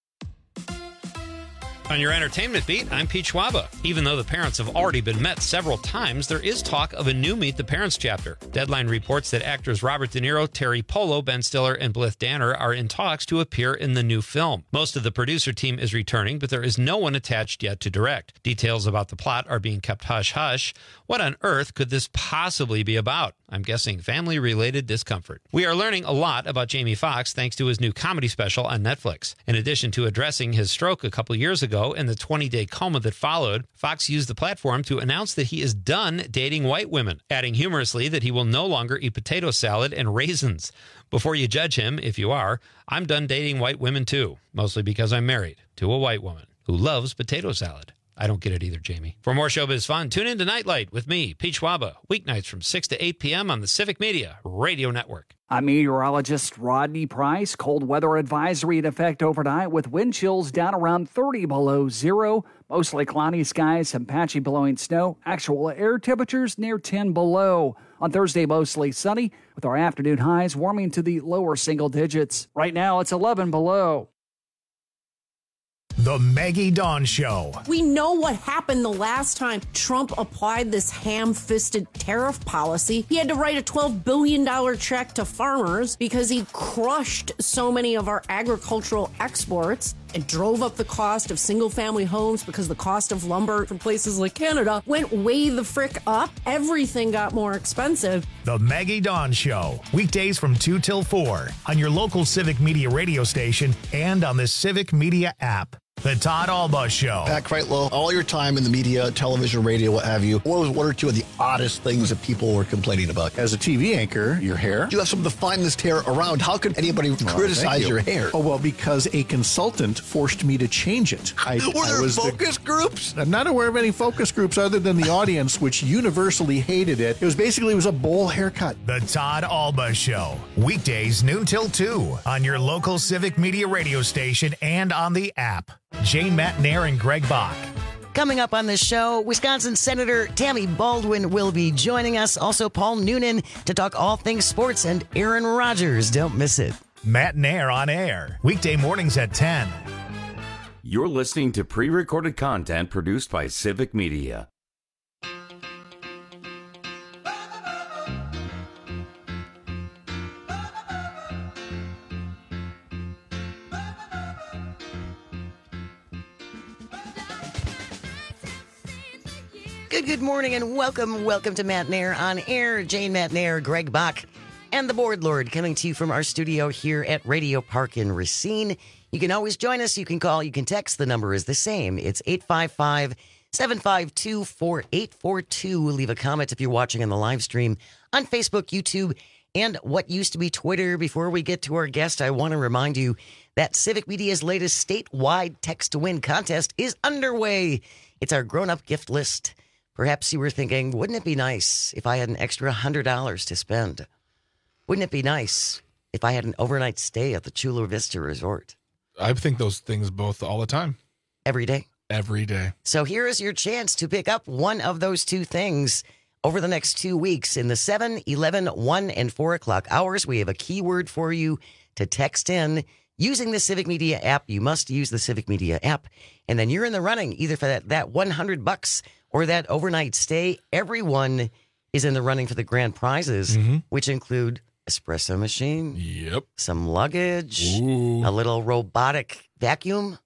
Speaker 13: On your entertainment beat, I'm Pete Schwaba. Even though the parents have already been met several times, there is talk of a new Meet the Parents chapter. Deadline reports that actors Robert De Niro, Terry Polo, Ben Stiller, and Blythe Danner are in talks to appear in the new film. Most of the producer team is returning, but there is no one attached yet to direct. Details about the plot are being kept hush-hush. What on earth could this possibly be about? I'm guessing family-related discomfort. We are learning a lot about Jamie Foxx thanks to his new comedy special on Netflix. In addition to addressing his stroke a couple years ago and the 20-day coma that followed, Fox used the platform to announce that he is done dating white women, adding humorously that he will no longer eat potato salad and raisins. Before you judge him, if you are, I'm done dating white women too, mostly because I'm married to a white woman who loves potato salad. I don't get it either, Jamie. For more showbiz fun, tune in to Nightlight with me, Pete Schwaba, weeknights from 6 to 8 p.m. on the Civic Media Radio Network.
Speaker 7: I'm meteorologist Rodney Price. Cold weather advisory in effect overnight with wind chills down around 30 below zero. Mostly cloudy skies, some patchy blowing snow. Actual air temperatures near 10 below. On Thursday, mostly sunny with our afternoon highs warming to the lower single digits. Right now, it's 11 below.
Speaker 1: The Maggie Dawn Show.
Speaker 4: We know what happened the last time Trump applied this ham-fisted tariff policy. He had to write a $12 billion check to farmers because he crushed so many of our agricultural exports. It drove up the cost of single-family homes because the cost of lumber from places like Canada went way the frick up. Everything got more expensive.
Speaker 1: The Maggie Dawn Show. Weekdays from 2 till 4 on your local Civic Media radio station and on the Civic Media app. The Todd Alba Show.
Speaker 19: Pat Kreitlow, all your time in the media, television, radio, what have you, what was one or two of the oddest things that people were complaining about?
Speaker 15: As a TV anchor, your hair.
Speaker 19: You have some of the finest hair around. How could anybody criticize your hair?
Speaker 15: Oh, well, because a consultant forced me to change it.
Speaker 19: Were there focus groups?
Speaker 15: I'm not aware of any focus groups other than the audience, which universally hated it. It was a bowl haircut.
Speaker 1: The Todd Alba Show. Weekdays noon till 2 on your local Civic Media radio station and on the app. Jane Matnair and Greg Bach.
Speaker 17: Coming up on this show, Wisconsin Senator Tammy Baldwin will be joining us. Also, Paul Noonan to talk all things sports and Aaron Rodgers. Don't miss it.
Speaker 1: Matnair on air. Weekday mornings at 10.
Speaker 16: You're listening to pre-recorded content produced by Civic Media.
Speaker 17: Good morning and welcome to Matt Nair on Air. Jane Matt Nair, Greg Bach, and the Board Lord coming to you from our studio here at Radio Park in Racine. You can always join us. You can call, you can text. The number is the same. It's 855-752-4842. Leave a comment if you're watching on the live stream on Facebook, YouTube, and what used to be Twitter. Before we get to our guest, I want to remind you that Civic Media's latest statewide Text to Win contest is underway. It's our grown-up gift list. Perhaps you were thinking, wouldn't it be nice if I had an extra $100 to spend? Wouldn't it be nice if I had an overnight stay at the Chula Vista Resort?
Speaker 18: I think those things both all the time.
Speaker 17: Every day?
Speaker 18: Every day.
Speaker 17: So here is your chance to pick up one of those two things over the next 2 weeks. In the 7, 11, 1, and 4 o'clock hours, we have a keyword for you to text in using the Civic Media app. You must use the Civic Media app. And then you're in the running either for that $100 or that overnight stay. Everyone is in the running for the grand prizes, which include espresso machine.
Speaker 18: Yep.
Speaker 17: Some luggage.
Speaker 18: Ooh.
Speaker 17: A little robotic vacuum.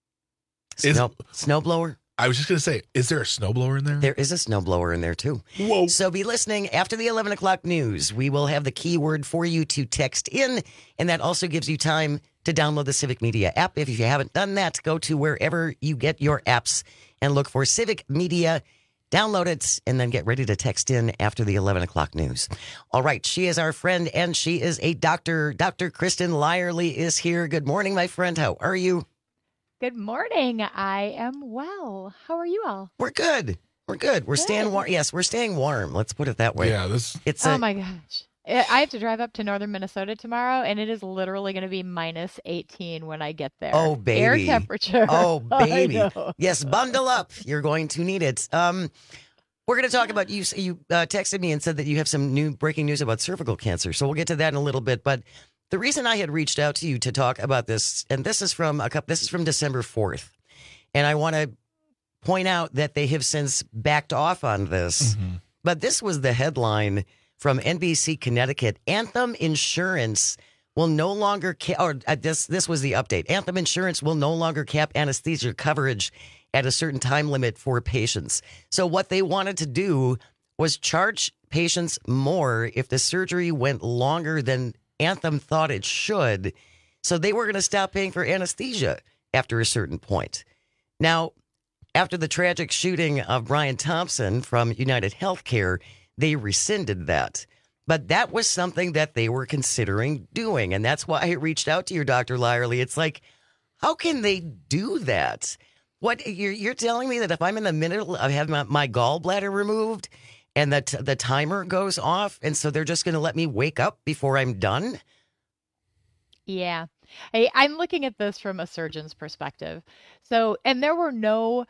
Speaker 17: Snowblower.
Speaker 18: I was just going to say, is there a snowblower in there?
Speaker 17: There is a snowblower in there, too.
Speaker 18: Whoa.
Speaker 17: So be listening after the 11 o'clock news. We will have the keyword for you to text in, and that also gives you time to download the Civic Media app. If you haven't done that, go to wherever you get your apps and look for Civic Media. Download it, and then get ready to text in after the 11 o'clock news. All right, she is our friend, and she is a doctor. Dr. Kristen Lyerly is here. Good morning, my friend. How are you?
Speaker 5: Good morning. I am well. How are you all?
Speaker 17: We're good. We're staying warm. Yes, we're staying warm. Let's put it that way.
Speaker 18: Yeah,
Speaker 5: oh my gosh. I have to drive up to northern Minnesota tomorrow, and it is literally going to be minus 18 when I get there.
Speaker 17: Oh, baby.
Speaker 5: Air temperature.
Speaker 17: Oh, baby. Yes, bundle up. You're going to need it. We're going to talk about, you texted me and said that you have some new breaking news about cervical cancer. So we'll get to that in a little bit. But the reason I had reached out to you to talk about this, and this is from December 4th, and I want to point out that they have since backed off on this. But this was the headline from NBC Connecticut. Anthem Insurance will no longer this was the update. Anthem Insurance will no longer cap anesthesia coverage at a certain time limit for patients. So what they wanted to do was charge patients more if the surgery went longer than Anthem thought it should. So they were going to stop paying for anesthesia after a certain point. Now, after the tragic shooting of Brian Thompson from United Healthcare, they rescinded that. But that was something that they were considering doing. And that's why I reached out to you, Dr. Lyerly. It's like, how can they do that? What you're telling me that if I'm in the middle of having my gallbladder removed and that the timer goes off, and so they're just going to let me wake up before I'm done?
Speaker 5: Yeah. Hey, I'm looking at this from a surgeon's perspective. So, and there were no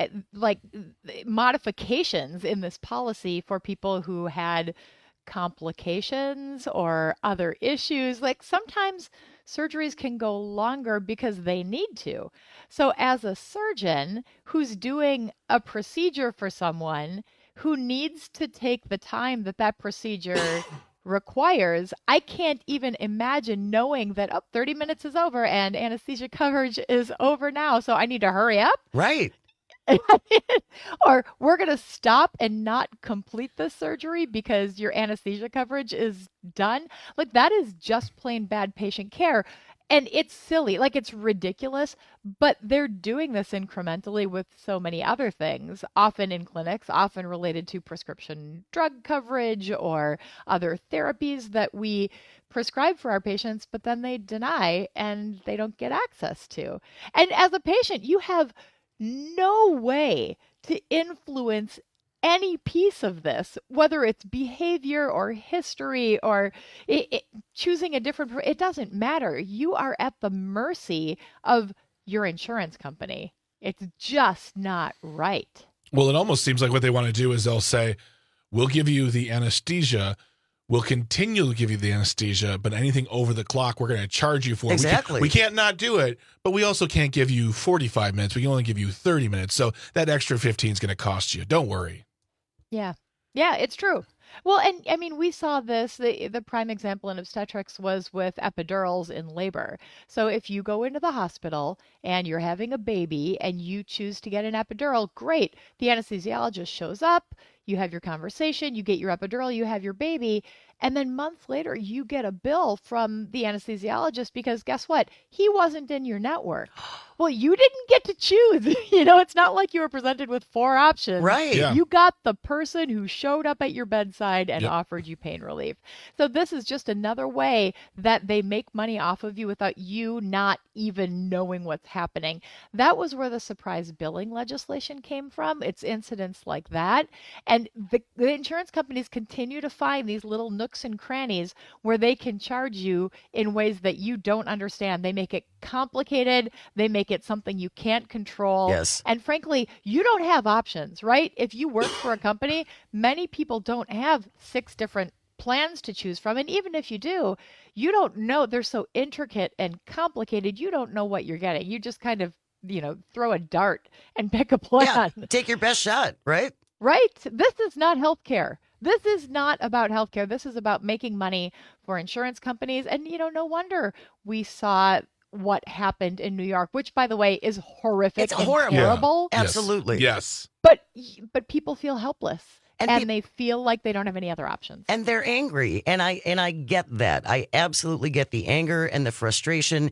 Speaker 5: modifications in this policy for people who had complications or other issues. Like sometimes surgeries can go longer because they need to. So as a surgeon who's doing a procedure for someone who needs to take the time that procedure requires, I can't even imagine knowing that 30 minutes is over and anesthesia coverage is over now, so I need to hurry up.
Speaker 17: Right.
Speaker 5: Or we're going to stop and not complete the surgery because your anesthesia coverage is done. Like that is just plain bad patient care. And it's silly, like it's ridiculous, but they're doing this incrementally with so many other things, often in clinics, often related to prescription drug coverage or other therapies that we prescribe for our patients, but then they deny and they don't get access to. And as a patient, you have no way to influence any piece of this, whether it's behavior or history or choosing a different, it doesn't matter. You are at the mercy of your insurance company. It's just not right.
Speaker 18: Well, it almost seems like what they want to do is they'll say, we'll give you the anesthesia. We'll continue to give you the anesthesia, but anything over the clock, we're going to charge you for.
Speaker 17: Exactly.
Speaker 18: We can't not do it, but we also can't give you 45 minutes. We can only give you 30 minutes. So that extra 15 is going to cost you. Don't worry.
Speaker 5: Yeah. Yeah, it's true. Well, and I mean, we saw this. The prime example in obstetrics was with epidurals in labor. So if you go into the hospital and you're having a baby and you choose to get an epidural, great. The anesthesiologist shows up, you have your conversation, you get your epidural, you have your baby. And then months later, you get a bill from the anesthesiologist because guess what? He wasn't in your network. Well, you didn't get to choose. It's not like you were presented with 4 options.
Speaker 17: Right.
Speaker 18: Yeah.
Speaker 5: You got the person who showed up at your bedside and offered you pain relief. So this is just another way that they make money off of you without you not even knowing what's happening. That was where the surprise billing legislation came from. It's incidents like that. And the insurance companies continue to find these little nooks and crannies where they can charge you in ways that you don't understand. They make it complicated. They make it something you can't control.
Speaker 17: Yes.
Speaker 5: And frankly, you don't have options, right? If you work for a company, many people don't have 6 different plans to choose from. And even if you do, you don't know. They're so intricate and complicated. You don't know what you're getting. You just kind of, throw a dart and pick a plan.
Speaker 17: Yeah, take your best shot, right?
Speaker 5: Right. This is not healthcare. This is not about healthcare. This is about making money for insurance companies. And, no wonder we saw what happened in New York, which, by the way, is horrific.
Speaker 17: It's horrible.
Speaker 5: Terrible.
Speaker 17: Yeah. Absolutely.
Speaker 18: Yes.
Speaker 5: But people feel helpless. And they feel like they don't have any other options.
Speaker 17: And they're angry. And I get that. I absolutely get the anger and the frustration.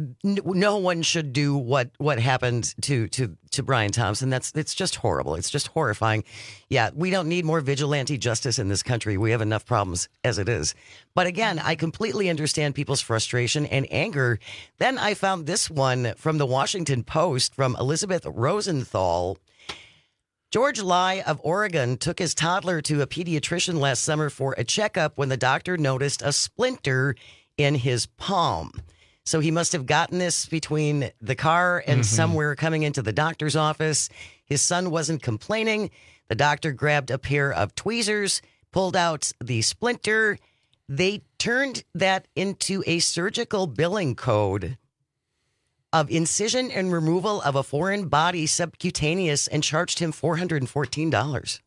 Speaker 17: No one should do what happened to Brian Thompson. It's just horrible. It's just horrifying. Yeah, we don't need more vigilante justice in this country. We have enough problems as it is. But again, I completely understand people's frustration and anger. Then I found this one from the Washington Post from Elizabeth Rosenthal. George Lai of Oregon took his toddler to a pediatrician last summer for a checkup when the doctor noticed a splinter in his palm. So he must have gotten this between the car and somewhere coming into the doctor's office. His son wasn't complaining. The doctor grabbed a pair of tweezers, pulled out the splinter. They turned that into a surgical billing code of incision and removal of a foreign body subcutaneous and charged him $414.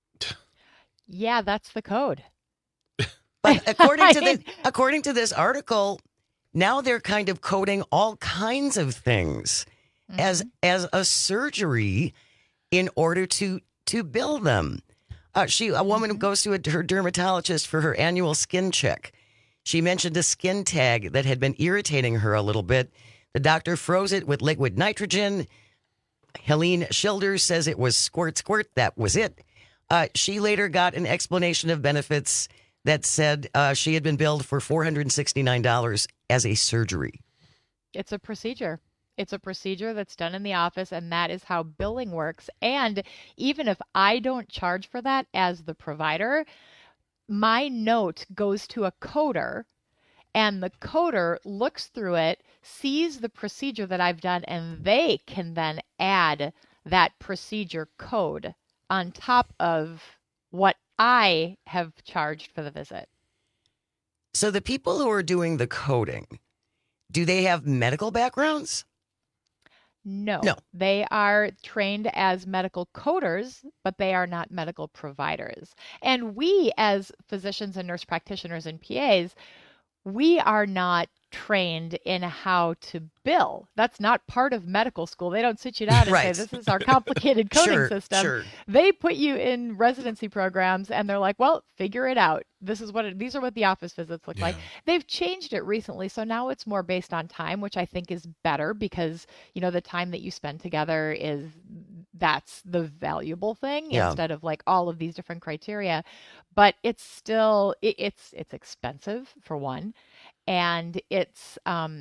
Speaker 5: Yeah, that's the code.
Speaker 17: But according to this article, now they're kind of coding all kinds of things as a surgery in order to bill them. A woman goes to her dermatologist for her annual skin check. She mentioned a skin tag that had been irritating her a little bit. The doctor froze it with liquid nitrogen. Helene Schilder says it was squirt. That was it. She later got an explanation of benefits that said she had been billed for $469 as a surgery.
Speaker 5: It's a procedure. It's a procedure that's done in the office, and that is how billing works. And even if I don't charge for that as the provider, my note goes to a coder, and the coder looks through it, sees the procedure that I've done, and they can then add that procedure code on top of what I have charged for the visit.
Speaker 17: So the people who are doing the coding, do they have medical backgrounds?
Speaker 5: No. They are trained as medical coders, but they are not medical providers. And we, as physicians and nurse practitioners and PAs, we are not trained in how to bill. That's not part of medical school. They don't sit you down and say, this is our complicated coding system.
Speaker 17: Sure.
Speaker 5: They put you in residency programs and they're like, well, figure it out. These are what the office visits look like. They've changed it recently. So now it's more based on time, which I think is better because, the time that you spend together that's the valuable thing instead of like all of these different criteria. But it's still, it's expensive for one. And it's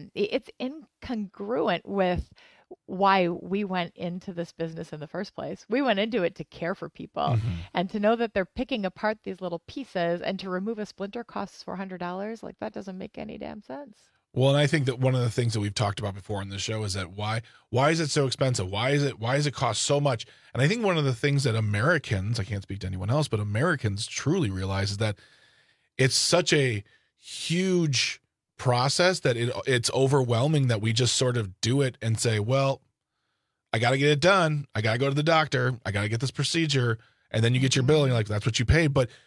Speaker 5: incongruent with why we went into this business in the first place. We went into it to care for people and to know that they're picking apart these little pieces and to remove a splinter costs $400. Like that doesn't make any damn sense.
Speaker 18: Well, and I think that one of the things that we've talked about before on this show is that why is it so expensive? Why does it cost so much? And I think one of the things that Americans, I can't speak to anyone else, but Americans truly realize is that it's such a huge process that it's overwhelming that we just sort of do it and say, well, I got to get it done. I got to go to the doctor. I got to get this procedure. And then you get your bill and you're like, that's what you paid. But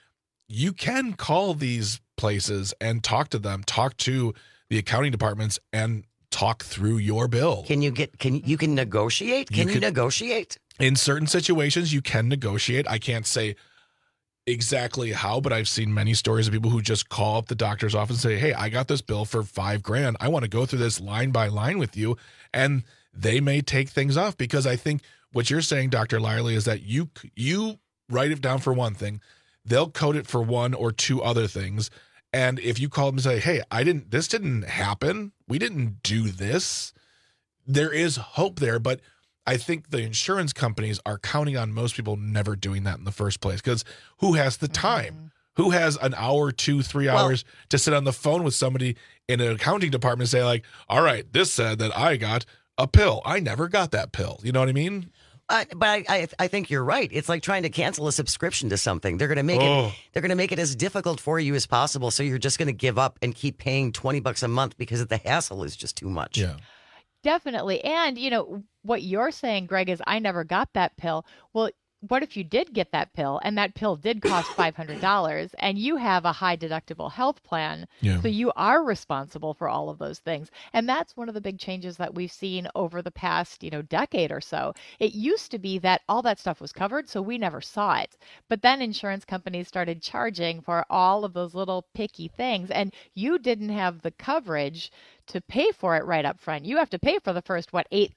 Speaker 18: you can call these places and talk to them, talk to the accounting departments, and talk through your bill.
Speaker 17: Can you negotiate? Can you negotiate?
Speaker 18: In certain situations, you can negotiate. I can't say exactly how, but I've seen many stories of people who just call up the doctor's office and say, hey, I got this bill for $5,000. I want to go through this line by line with you. And they may take things off, because I think what you're saying, Dr. Lyerly, is that you write it down for one thing. They'll code it for one or two other things. And if you call them and say, hey, this didn't happen. We didn't do this. There is hope there. But I think the insurance companies are counting on most people never doing that in the first place, because who has the time? Who has an hour, 2, 3 hours to sit on the phone with somebody in an accounting department and say, like, all right, this said that I got a pill. I never got that pill. You know what I mean?
Speaker 17: But I think you're right. It's like trying to cancel a subscription to something. They're going to make it as difficult for you as possible. So you're just going to give up and keep paying $20 a month because the hassle is just too much.
Speaker 18: Yeah.
Speaker 5: Definitely. And, what you're saying, Greg, is I never got that pill. Well, what if you did get that pill and that pill did cost $500 and you have a high deductible health plan?
Speaker 18: Yeah.
Speaker 5: So you are responsible for all of those things. And that's one of the big changes that we've seen over the past, decade or so. It used to be that all that stuff was covered, so we never saw it. But then insurance companies started charging for all of those little picky things, and you didn't have the coverage to pay for it right up front. You have to pay for the first,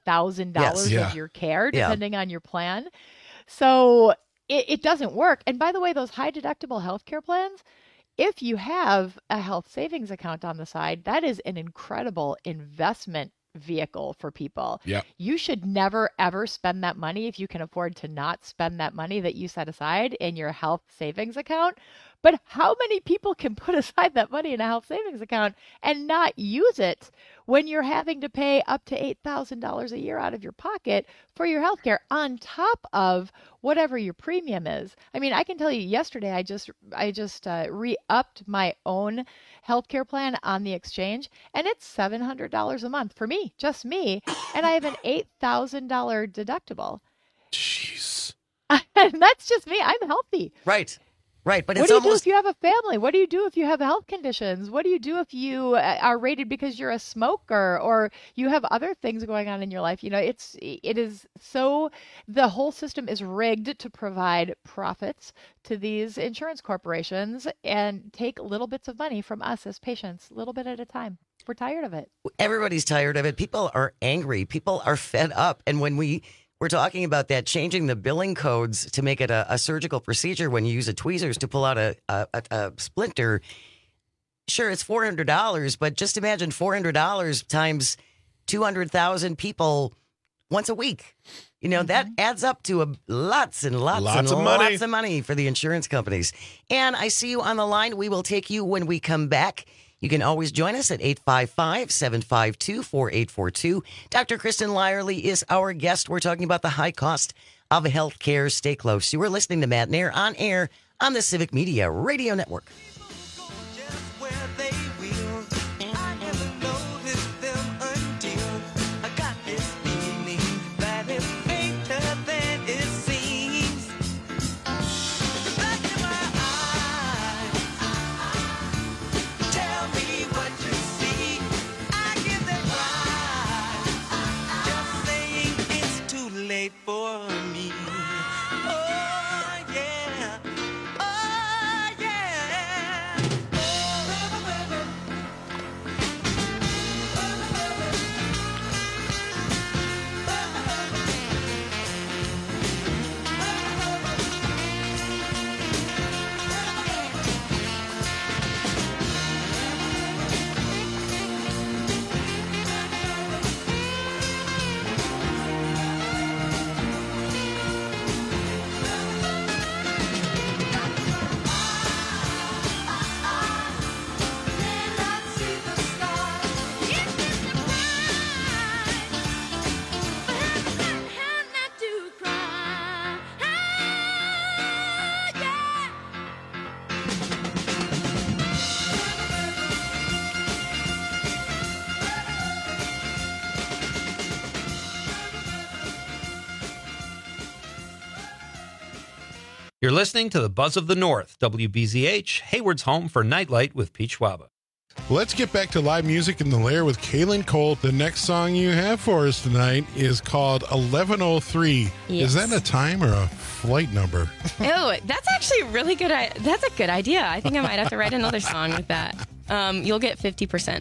Speaker 5: $8,000 of your care, depending on your plan. So it doesn't work. And by the way, those high deductible healthcare plans, if you have a health savings account on the side, that is an incredible investment vehicle for people.
Speaker 18: Yeah.
Speaker 5: You should never, ever spend that money if you can afford to not spend that money that you set aside in your health savings account. But how many people can put aside that money in a health savings account and not use it when you're having to pay up to $8,000 a year out of your pocket for your health care on top of whatever your premium is? I mean, I can tell you yesterday, I just re-upped my own healthcare plan on the exchange, and it's $700 a month for me, just me, and I have an $8,000 deductible.
Speaker 18: Jeez.
Speaker 5: And that's just me. I'm healthy.
Speaker 17: Right. Right, but
Speaker 5: what
Speaker 17: it's
Speaker 5: do you
Speaker 17: almost...
Speaker 5: do if you have a family? What do you do if you have health conditions? What do you do if you are rated because you're a smoker or you have other things going on in your life? It is so, the whole system is rigged to provide profits to these insurance corporations and take little bits of money from us as patients, little bit at a time. We're tired of it.
Speaker 17: Everybody's tired of it. People are angry. People are fed up. And when we're talking about that, changing the billing codes to make it a surgical procedure when you use a tweezers to pull out a splinter. Sure, it's $400, but just imagine $400 times 200,000 people once a week. That adds up to lots and lots of money for the insurance companies. And I see you on the line. We will take you when we come back. You can always join us at 855-752-4842. Dr. Kristen Lyerly is our guest. We're talking about the high cost of health care. Stay close. You are listening to Matt and Air on air on the Civic Media Radio Network.
Speaker 6: For me. Oh, yeah. Oh, yeah.
Speaker 13: You're listening to the Buzz of the North, WBZH, Hayward's home for Nightlight with Pete Schwaba.
Speaker 6: Let's get back to live music in the Lair with Kaylin Cole. The next song you have for us tonight is called 1103.
Speaker 8: Yes.
Speaker 6: Is that a time or a flight number?
Speaker 8: Oh, that's actually a really good. That's a good idea. I think I might have to write another song with that. You'll get 50%.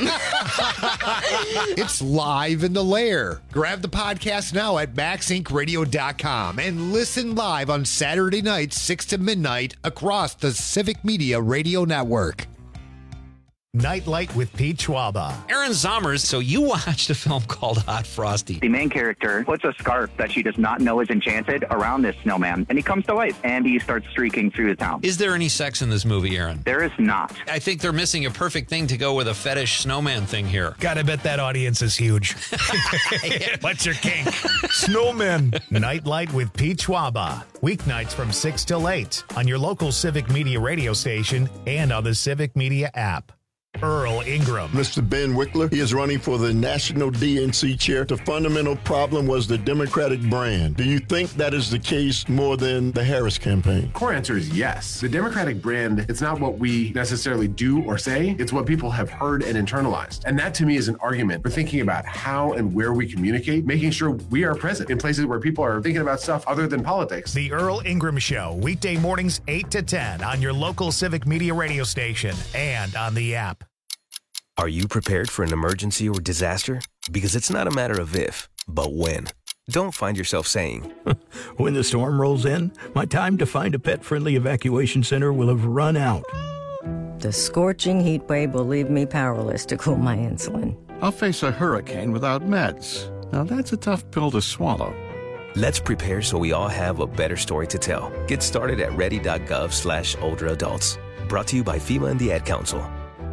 Speaker 9: It's live in the Lair. Grab the podcast now at MaxIncRadio.com and listen live on Saturday nights, 6 to midnight, across the Civic Media Radio Network.
Speaker 1: Nightlight with Pete Schwaba.
Speaker 13: Aaron Zommers, so you watched a film called Hot Frosty.
Speaker 12: The main character puts a scarf that she does not know is enchanted around this snowman, and he comes to life, and he starts streaking through the town.
Speaker 13: Is there any sex in this movie, Aaron?
Speaker 12: There is not.
Speaker 13: I think they're missing a perfect thing to go with a fetish snowman thing here.
Speaker 1: Gotta bet that audience is huge. What's your kink? Snowmen. Nightlight with Pete Schwaba. Weeknights from 6 till 8 on your local Civic Media radio station and on the Civic Media app. Earl Ingram.
Speaker 22: Mr. Ben Wickler, he is running for the National DNC chair. The fundamental problem was the Democratic brand. Do you think that is the case more than the Harris campaign?
Speaker 26: Core answer is yes. The Democratic brand, it's not what we necessarily do or say, it's what people have heard and internalized. And that to me is an argument for thinking about how and where we communicate, making sure we are present in places where people are thinking about stuff other than politics.
Speaker 1: The Earl Ingram Show, weekday mornings 8 to 10 on your local Civic Media radio station and on the app.
Speaker 27: Are you prepared for an emergency or disaster? Because it's not a matter of if, but when. Don't find yourself saying,
Speaker 28: when the storm rolls in, my time to find a pet-friendly evacuation center will have run out.
Speaker 29: The scorching heat wave will leave me powerless to cool my insulin.
Speaker 30: I'll face a hurricane without meds. Now that's a tough pill to swallow.
Speaker 27: Let's prepare so we all have a better story to tell. Get started at ready.gov/older adults. Brought to you by FEMA and the Ad Council.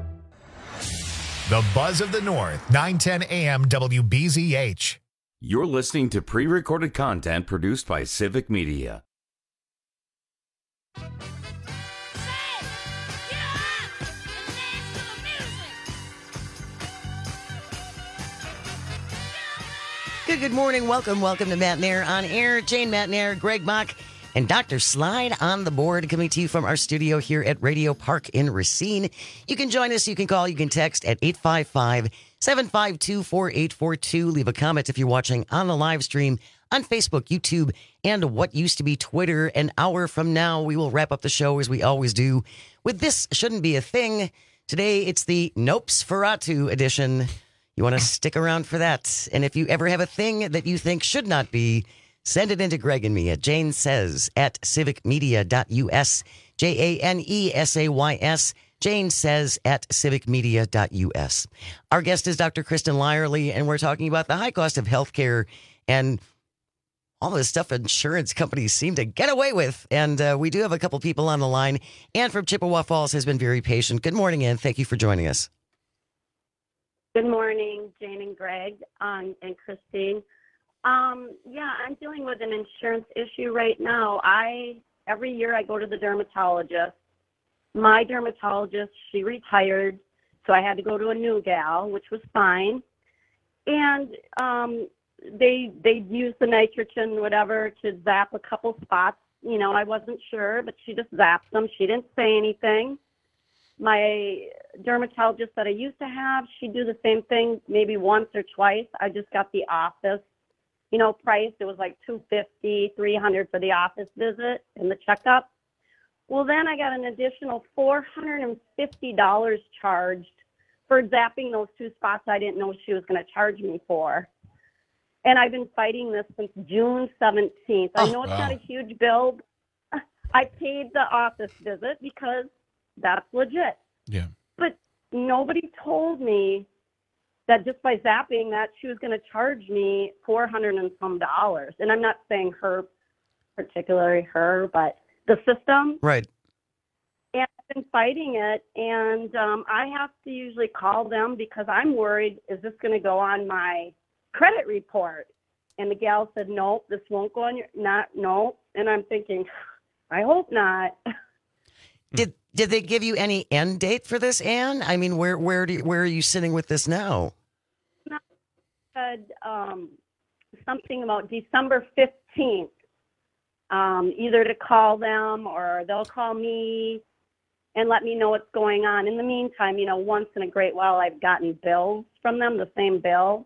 Speaker 1: The Buzz of the North, 9:10 a.m. WBZH.
Speaker 16: You're listening to pre-recorded content produced by Civic Media.
Speaker 17: Good morning. Welcome to Matt Nair on Air. Jane Matt Nair, Greg Mock, and Dr. Slide on the board, coming to you from our studio here at Radio Park in Racine. You can join us, you can call, you can text at 855-752-4842. Leave a comment if you're watching on the live stream on Facebook, YouTube, and what used to be Twitter. An hour from now, we will wrap up the show as we always do with This Shouldn't Be a Thing. Today, it's the Nopesferatu edition. You want to stick around for that. And if you ever have a thing that you think should not be, send it into Greg and me at janesays@civicmedia.us, JANESAYS, janesays@civicmedia.us. Our guest is Dr. Kristen Lyerly, and we're talking about the high cost of healthcare and all this stuff insurance companies seem to get away with. And we do have a couple people on the line. Ann from Chippewa Falls has been very patient. Good morning, Ann. Thank you for joining us.
Speaker 31: Good morning, Jane and Greg and Christine. I'm dealing with an insurance issue right now. Every year I go to the dermatologist. My dermatologist, she retired, so I had to go to a new gal, which was fine. And they used the nitrogen, whatever, to zap a couple spots. You know, I wasn't sure, but she just zapped them. She didn't say anything. My dermatologist that I used to have, she'd do the same thing maybe once or twice. I just got the office, price. It was like $250, $300 for the office visit and the checkup. Well, then I got an additional $450 charged for zapping those two spots I didn't know she was going to charge me for. And I've been fighting this since June 17th. I know it's not a huge bill. I paid the office visit because that's legit.
Speaker 18: Yeah.
Speaker 31: But nobody told me that just by zapping that she was going to charge me $400 and some dollars. And I'm not saying her, particularly her, but the system.
Speaker 17: Right.
Speaker 31: And I've been fighting it, and I have to usually call them because I'm worried, is this going to go on my credit report? And the gal said, nope, this won't go on your, no. And I'm thinking, I hope not.
Speaker 17: Did they give you any end date for this, Ann? I mean, where are you sitting with this now?
Speaker 31: Said something about December 15th. either to call them or they'll call me and let me know what's going on. In the meantime, once in a great while, I've gotten bills from them, the same bill.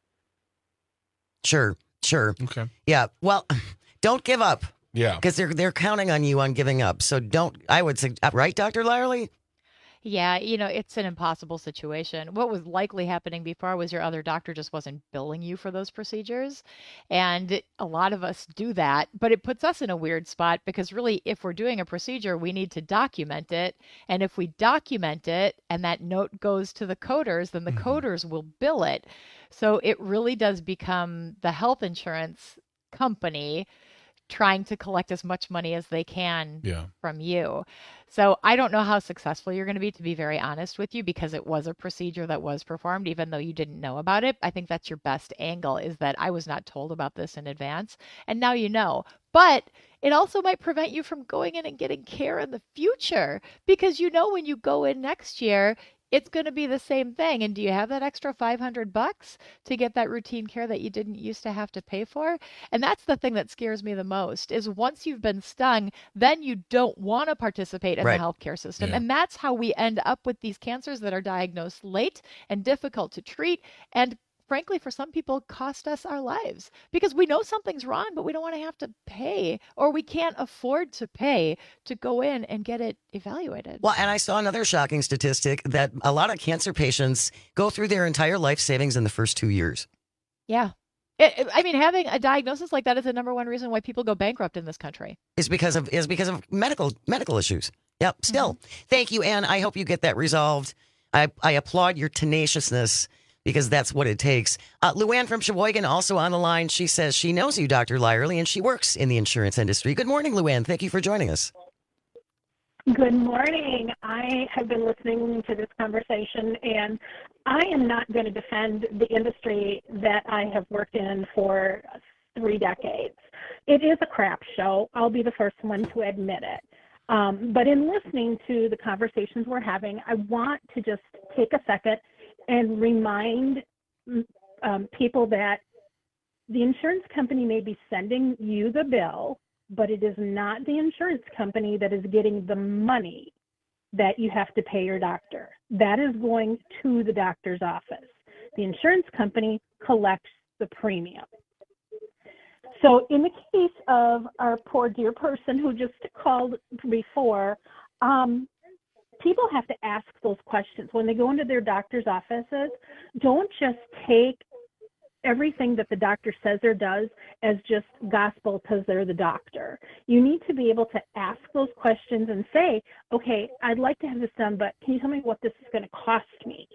Speaker 17: Sure.
Speaker 18: Okay.
Speaker 17: Yeah. Well, don't give up.
Speaker 18: Yeah.
Speaker 17: Because they're counting on you on giving up. So I would say, right, Dr. Lyerly?
Speaker 5: Yeah, it's an impossible situation. What was likely happening before was your other doctor just wasn't billing you for those procedures. And a lot of us do that, but it puts us in a weird spot because really, if we're doing a procedure, we need to document it. And if we document it and that note goes to the coders, then the coders will bill it. So it really does become the health insurance company trying to collect as much money as they can from you. So I don't know how successful you're going to be very honest with you, because it was a procedure that was performed, even though you didn't know about it. I think that's your best angle, is that I was not told about this in advance, and now you know. But it also might prevent you from going in and getting care in the future, because when you go in next year, it's going to be the same thing. And do you have that extra $500 to get that routine care that you didn't used to have to pay for? And that's the thing that scares me the most, is once you've been stung, then you don't want to participate in the healthcare system. Yeah. And that's how we end up with these cancers that are diagnosed late and difficult to treat, and frankly, for some people, cost us our lives, because we know something's wrong, but we don't want to have to pay, or we can't afford to pay to go in and get it evaluated.
Speaker 17: Well, and I saw another shocking statistic that a lot of cancer patients go through their entire life savings in the first 2 years.
Speaker 5: Yeah. Having a diagnosis like that is the number one reason why people go bankrupt in this country.
Speaker 17: Is because of medical issues. Yep. Still, Thank you, Ann. I hope you get that resolved. I applaud your tenaciousness, because that's what it takes. Luann from Sheboygan also on the line. She says she knows you, Dr. Lyerly, and she works in the insurance industry. Good morning, Luann. Thank you for joining us.
Speaker 2: Good morning. I have been listening to this conversation, and I am not going to defend the industry that I have worked in for 3 decades. It is a crap show. I'll be the first one to admit it. But in listening to the conversations we're having, I want to just take a second and remind people that the insurance company may be sending you the bill, but it is not the insurance company that is getting the money that you have to pay your doctor. That is going to the doctor's office. The insurance company collects the premium. So in the case of our poor dear person who just called before, people have to ask those questions. When they go into their doctor's offices, don't just take everything that the doctor says or does as just gospel because they're the doctor. You need to be able to ask those questions and say, okay, I'd like to have this done, but can you tell me what this is going to cost me?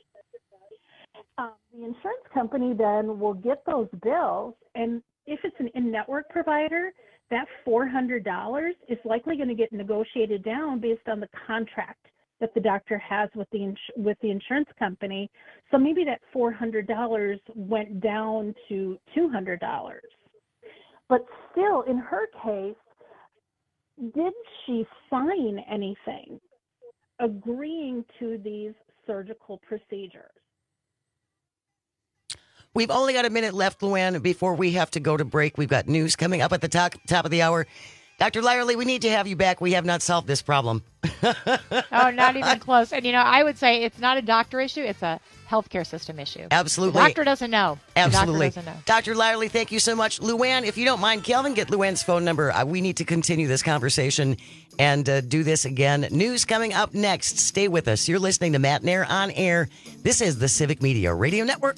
Speaker 2: The insurance company then will get those bills, and if it's an in-network provider, that $400 is likely going to get negotiated down based on the contract that the doctor has with the insurance company. So maybe that $400 went down to $200. But still, in her case, did she sign anything agreeing to these surgical procedures?
Speaker 17: We've only got a minute left, Luann, before we have to go to break. We've got news coming up at the top of the hour. Dr. Lyerly, we need to have you back. We have not solved this problem.
Speaker 5: Oh, not even close. And, I would say it's not a doctor issue. It's a healthcare system issue.
Speaker 17: Absolutely.
Speaker 5: The doctor doesn't know.
Speaker 17: Absolutely.
Speaker 5: The doctor doesn't know.
Speaker 17: Dr. Lyerly, thank you so much. Luann, if you don't mind, Kelvin, get Luann's phone number. We need to continue this conversation and do this again. News coming up next. Stay with us. You're listening to Matt Nair on Air. This is the Civic Media Radio Network.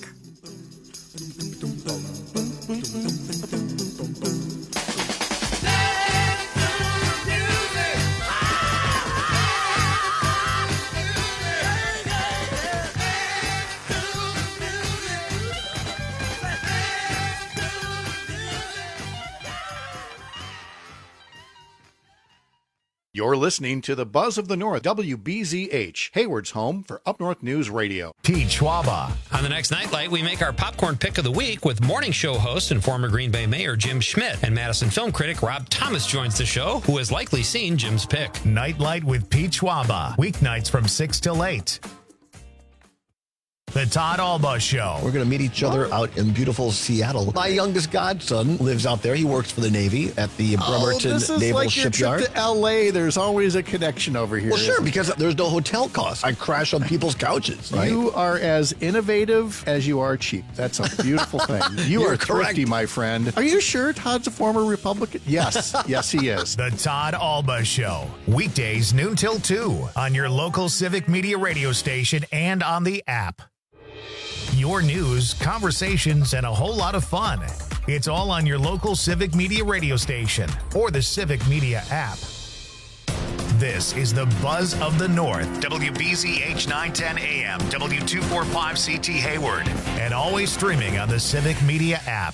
Speaker 15: You're listening to the Buzz of the North, WBZH, Hayward's home for Up North News Radio.
Speaker 1: Pete Schwaba.
Speaker 13: On the next Nightlight, we make our popcorn pick of the week with morning show host and former Green Bay Mayor Jim Schmidt. And Madison film critic Rob Thomas joins the show, who has likely seen Jim's pick.
Speaker 1: Nightlight with Pete Schwaba. Weeknights from 6 till 8. The Todd Alba Show.
Speaker 19: We're going to meet each other out in beautiful Seattle. My youngest godson lives out there. He works for the Navy at the Bremerton
Speaker 30: this is
Speaker 19: Naval
Speaker 30: like
Speaker 19: Shipyard.
Speaker 30: Your trip to L.A. There's always a connection over here.
Speaker 19: Well, sure, because there's no hotel costs. I crash on people's couches, right?
Speaker 30: You are as innovative as you are cheap. That's a beautiful thing. You
Speaker 19: You're
Speaker 30: are thrifty, my friend. Are you sure Todd's a former Republican? Yes. Yes, he is.
Speaker 1: The Todd Alba Show. Weekdays noon till 2 on your local Civic Media radio station and on the app. Your news, conversations, and a whole lot of fun. It's all on your local Civic Media radio station or the Civic Media app. This is the Buzz of the North, WBZH 910 AM, W245CT Hayward, and always streaming on the Civic Media app.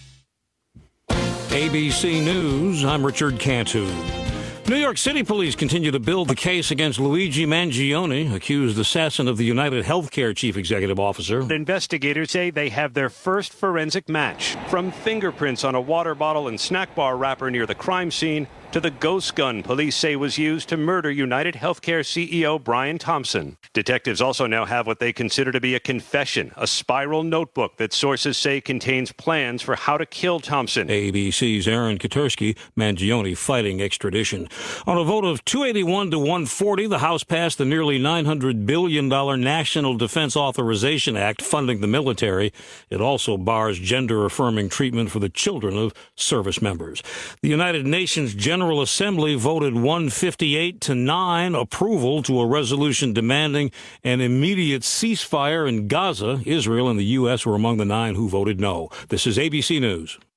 Speaker 3: ABC News, I'm Richard Cantu. New York City police continue to build the case against Luigi Mangione, accused assassin of the United Healthcare chief executive officer.
Speaker 31: Investigators say they have their first forensic match. From fingerprints on a water bottle and snack bar wrapper near the crime scene to the ghost gun police say was used to murder United Healthcare CEO Brian Thompson. Detectives also now have what they consider to be a confession, a spiral notebook that sources say contains plans for how to kill Thompson.
Speaker 3: ABC's Aaron Katersky, Mangione fighting extradition. On a vote of 281 to 140, the House passed the nearly $900 billion National Defense Authorization Act funding the military. It also bars gender-affirming treatment for the children of service members. The United Nations General Assembly voted 158 to 9 approval to a resolution demanding an immediate ceasefire in Gaza. Israel and the U.S. were among the 9 who voted no. This is ABC News.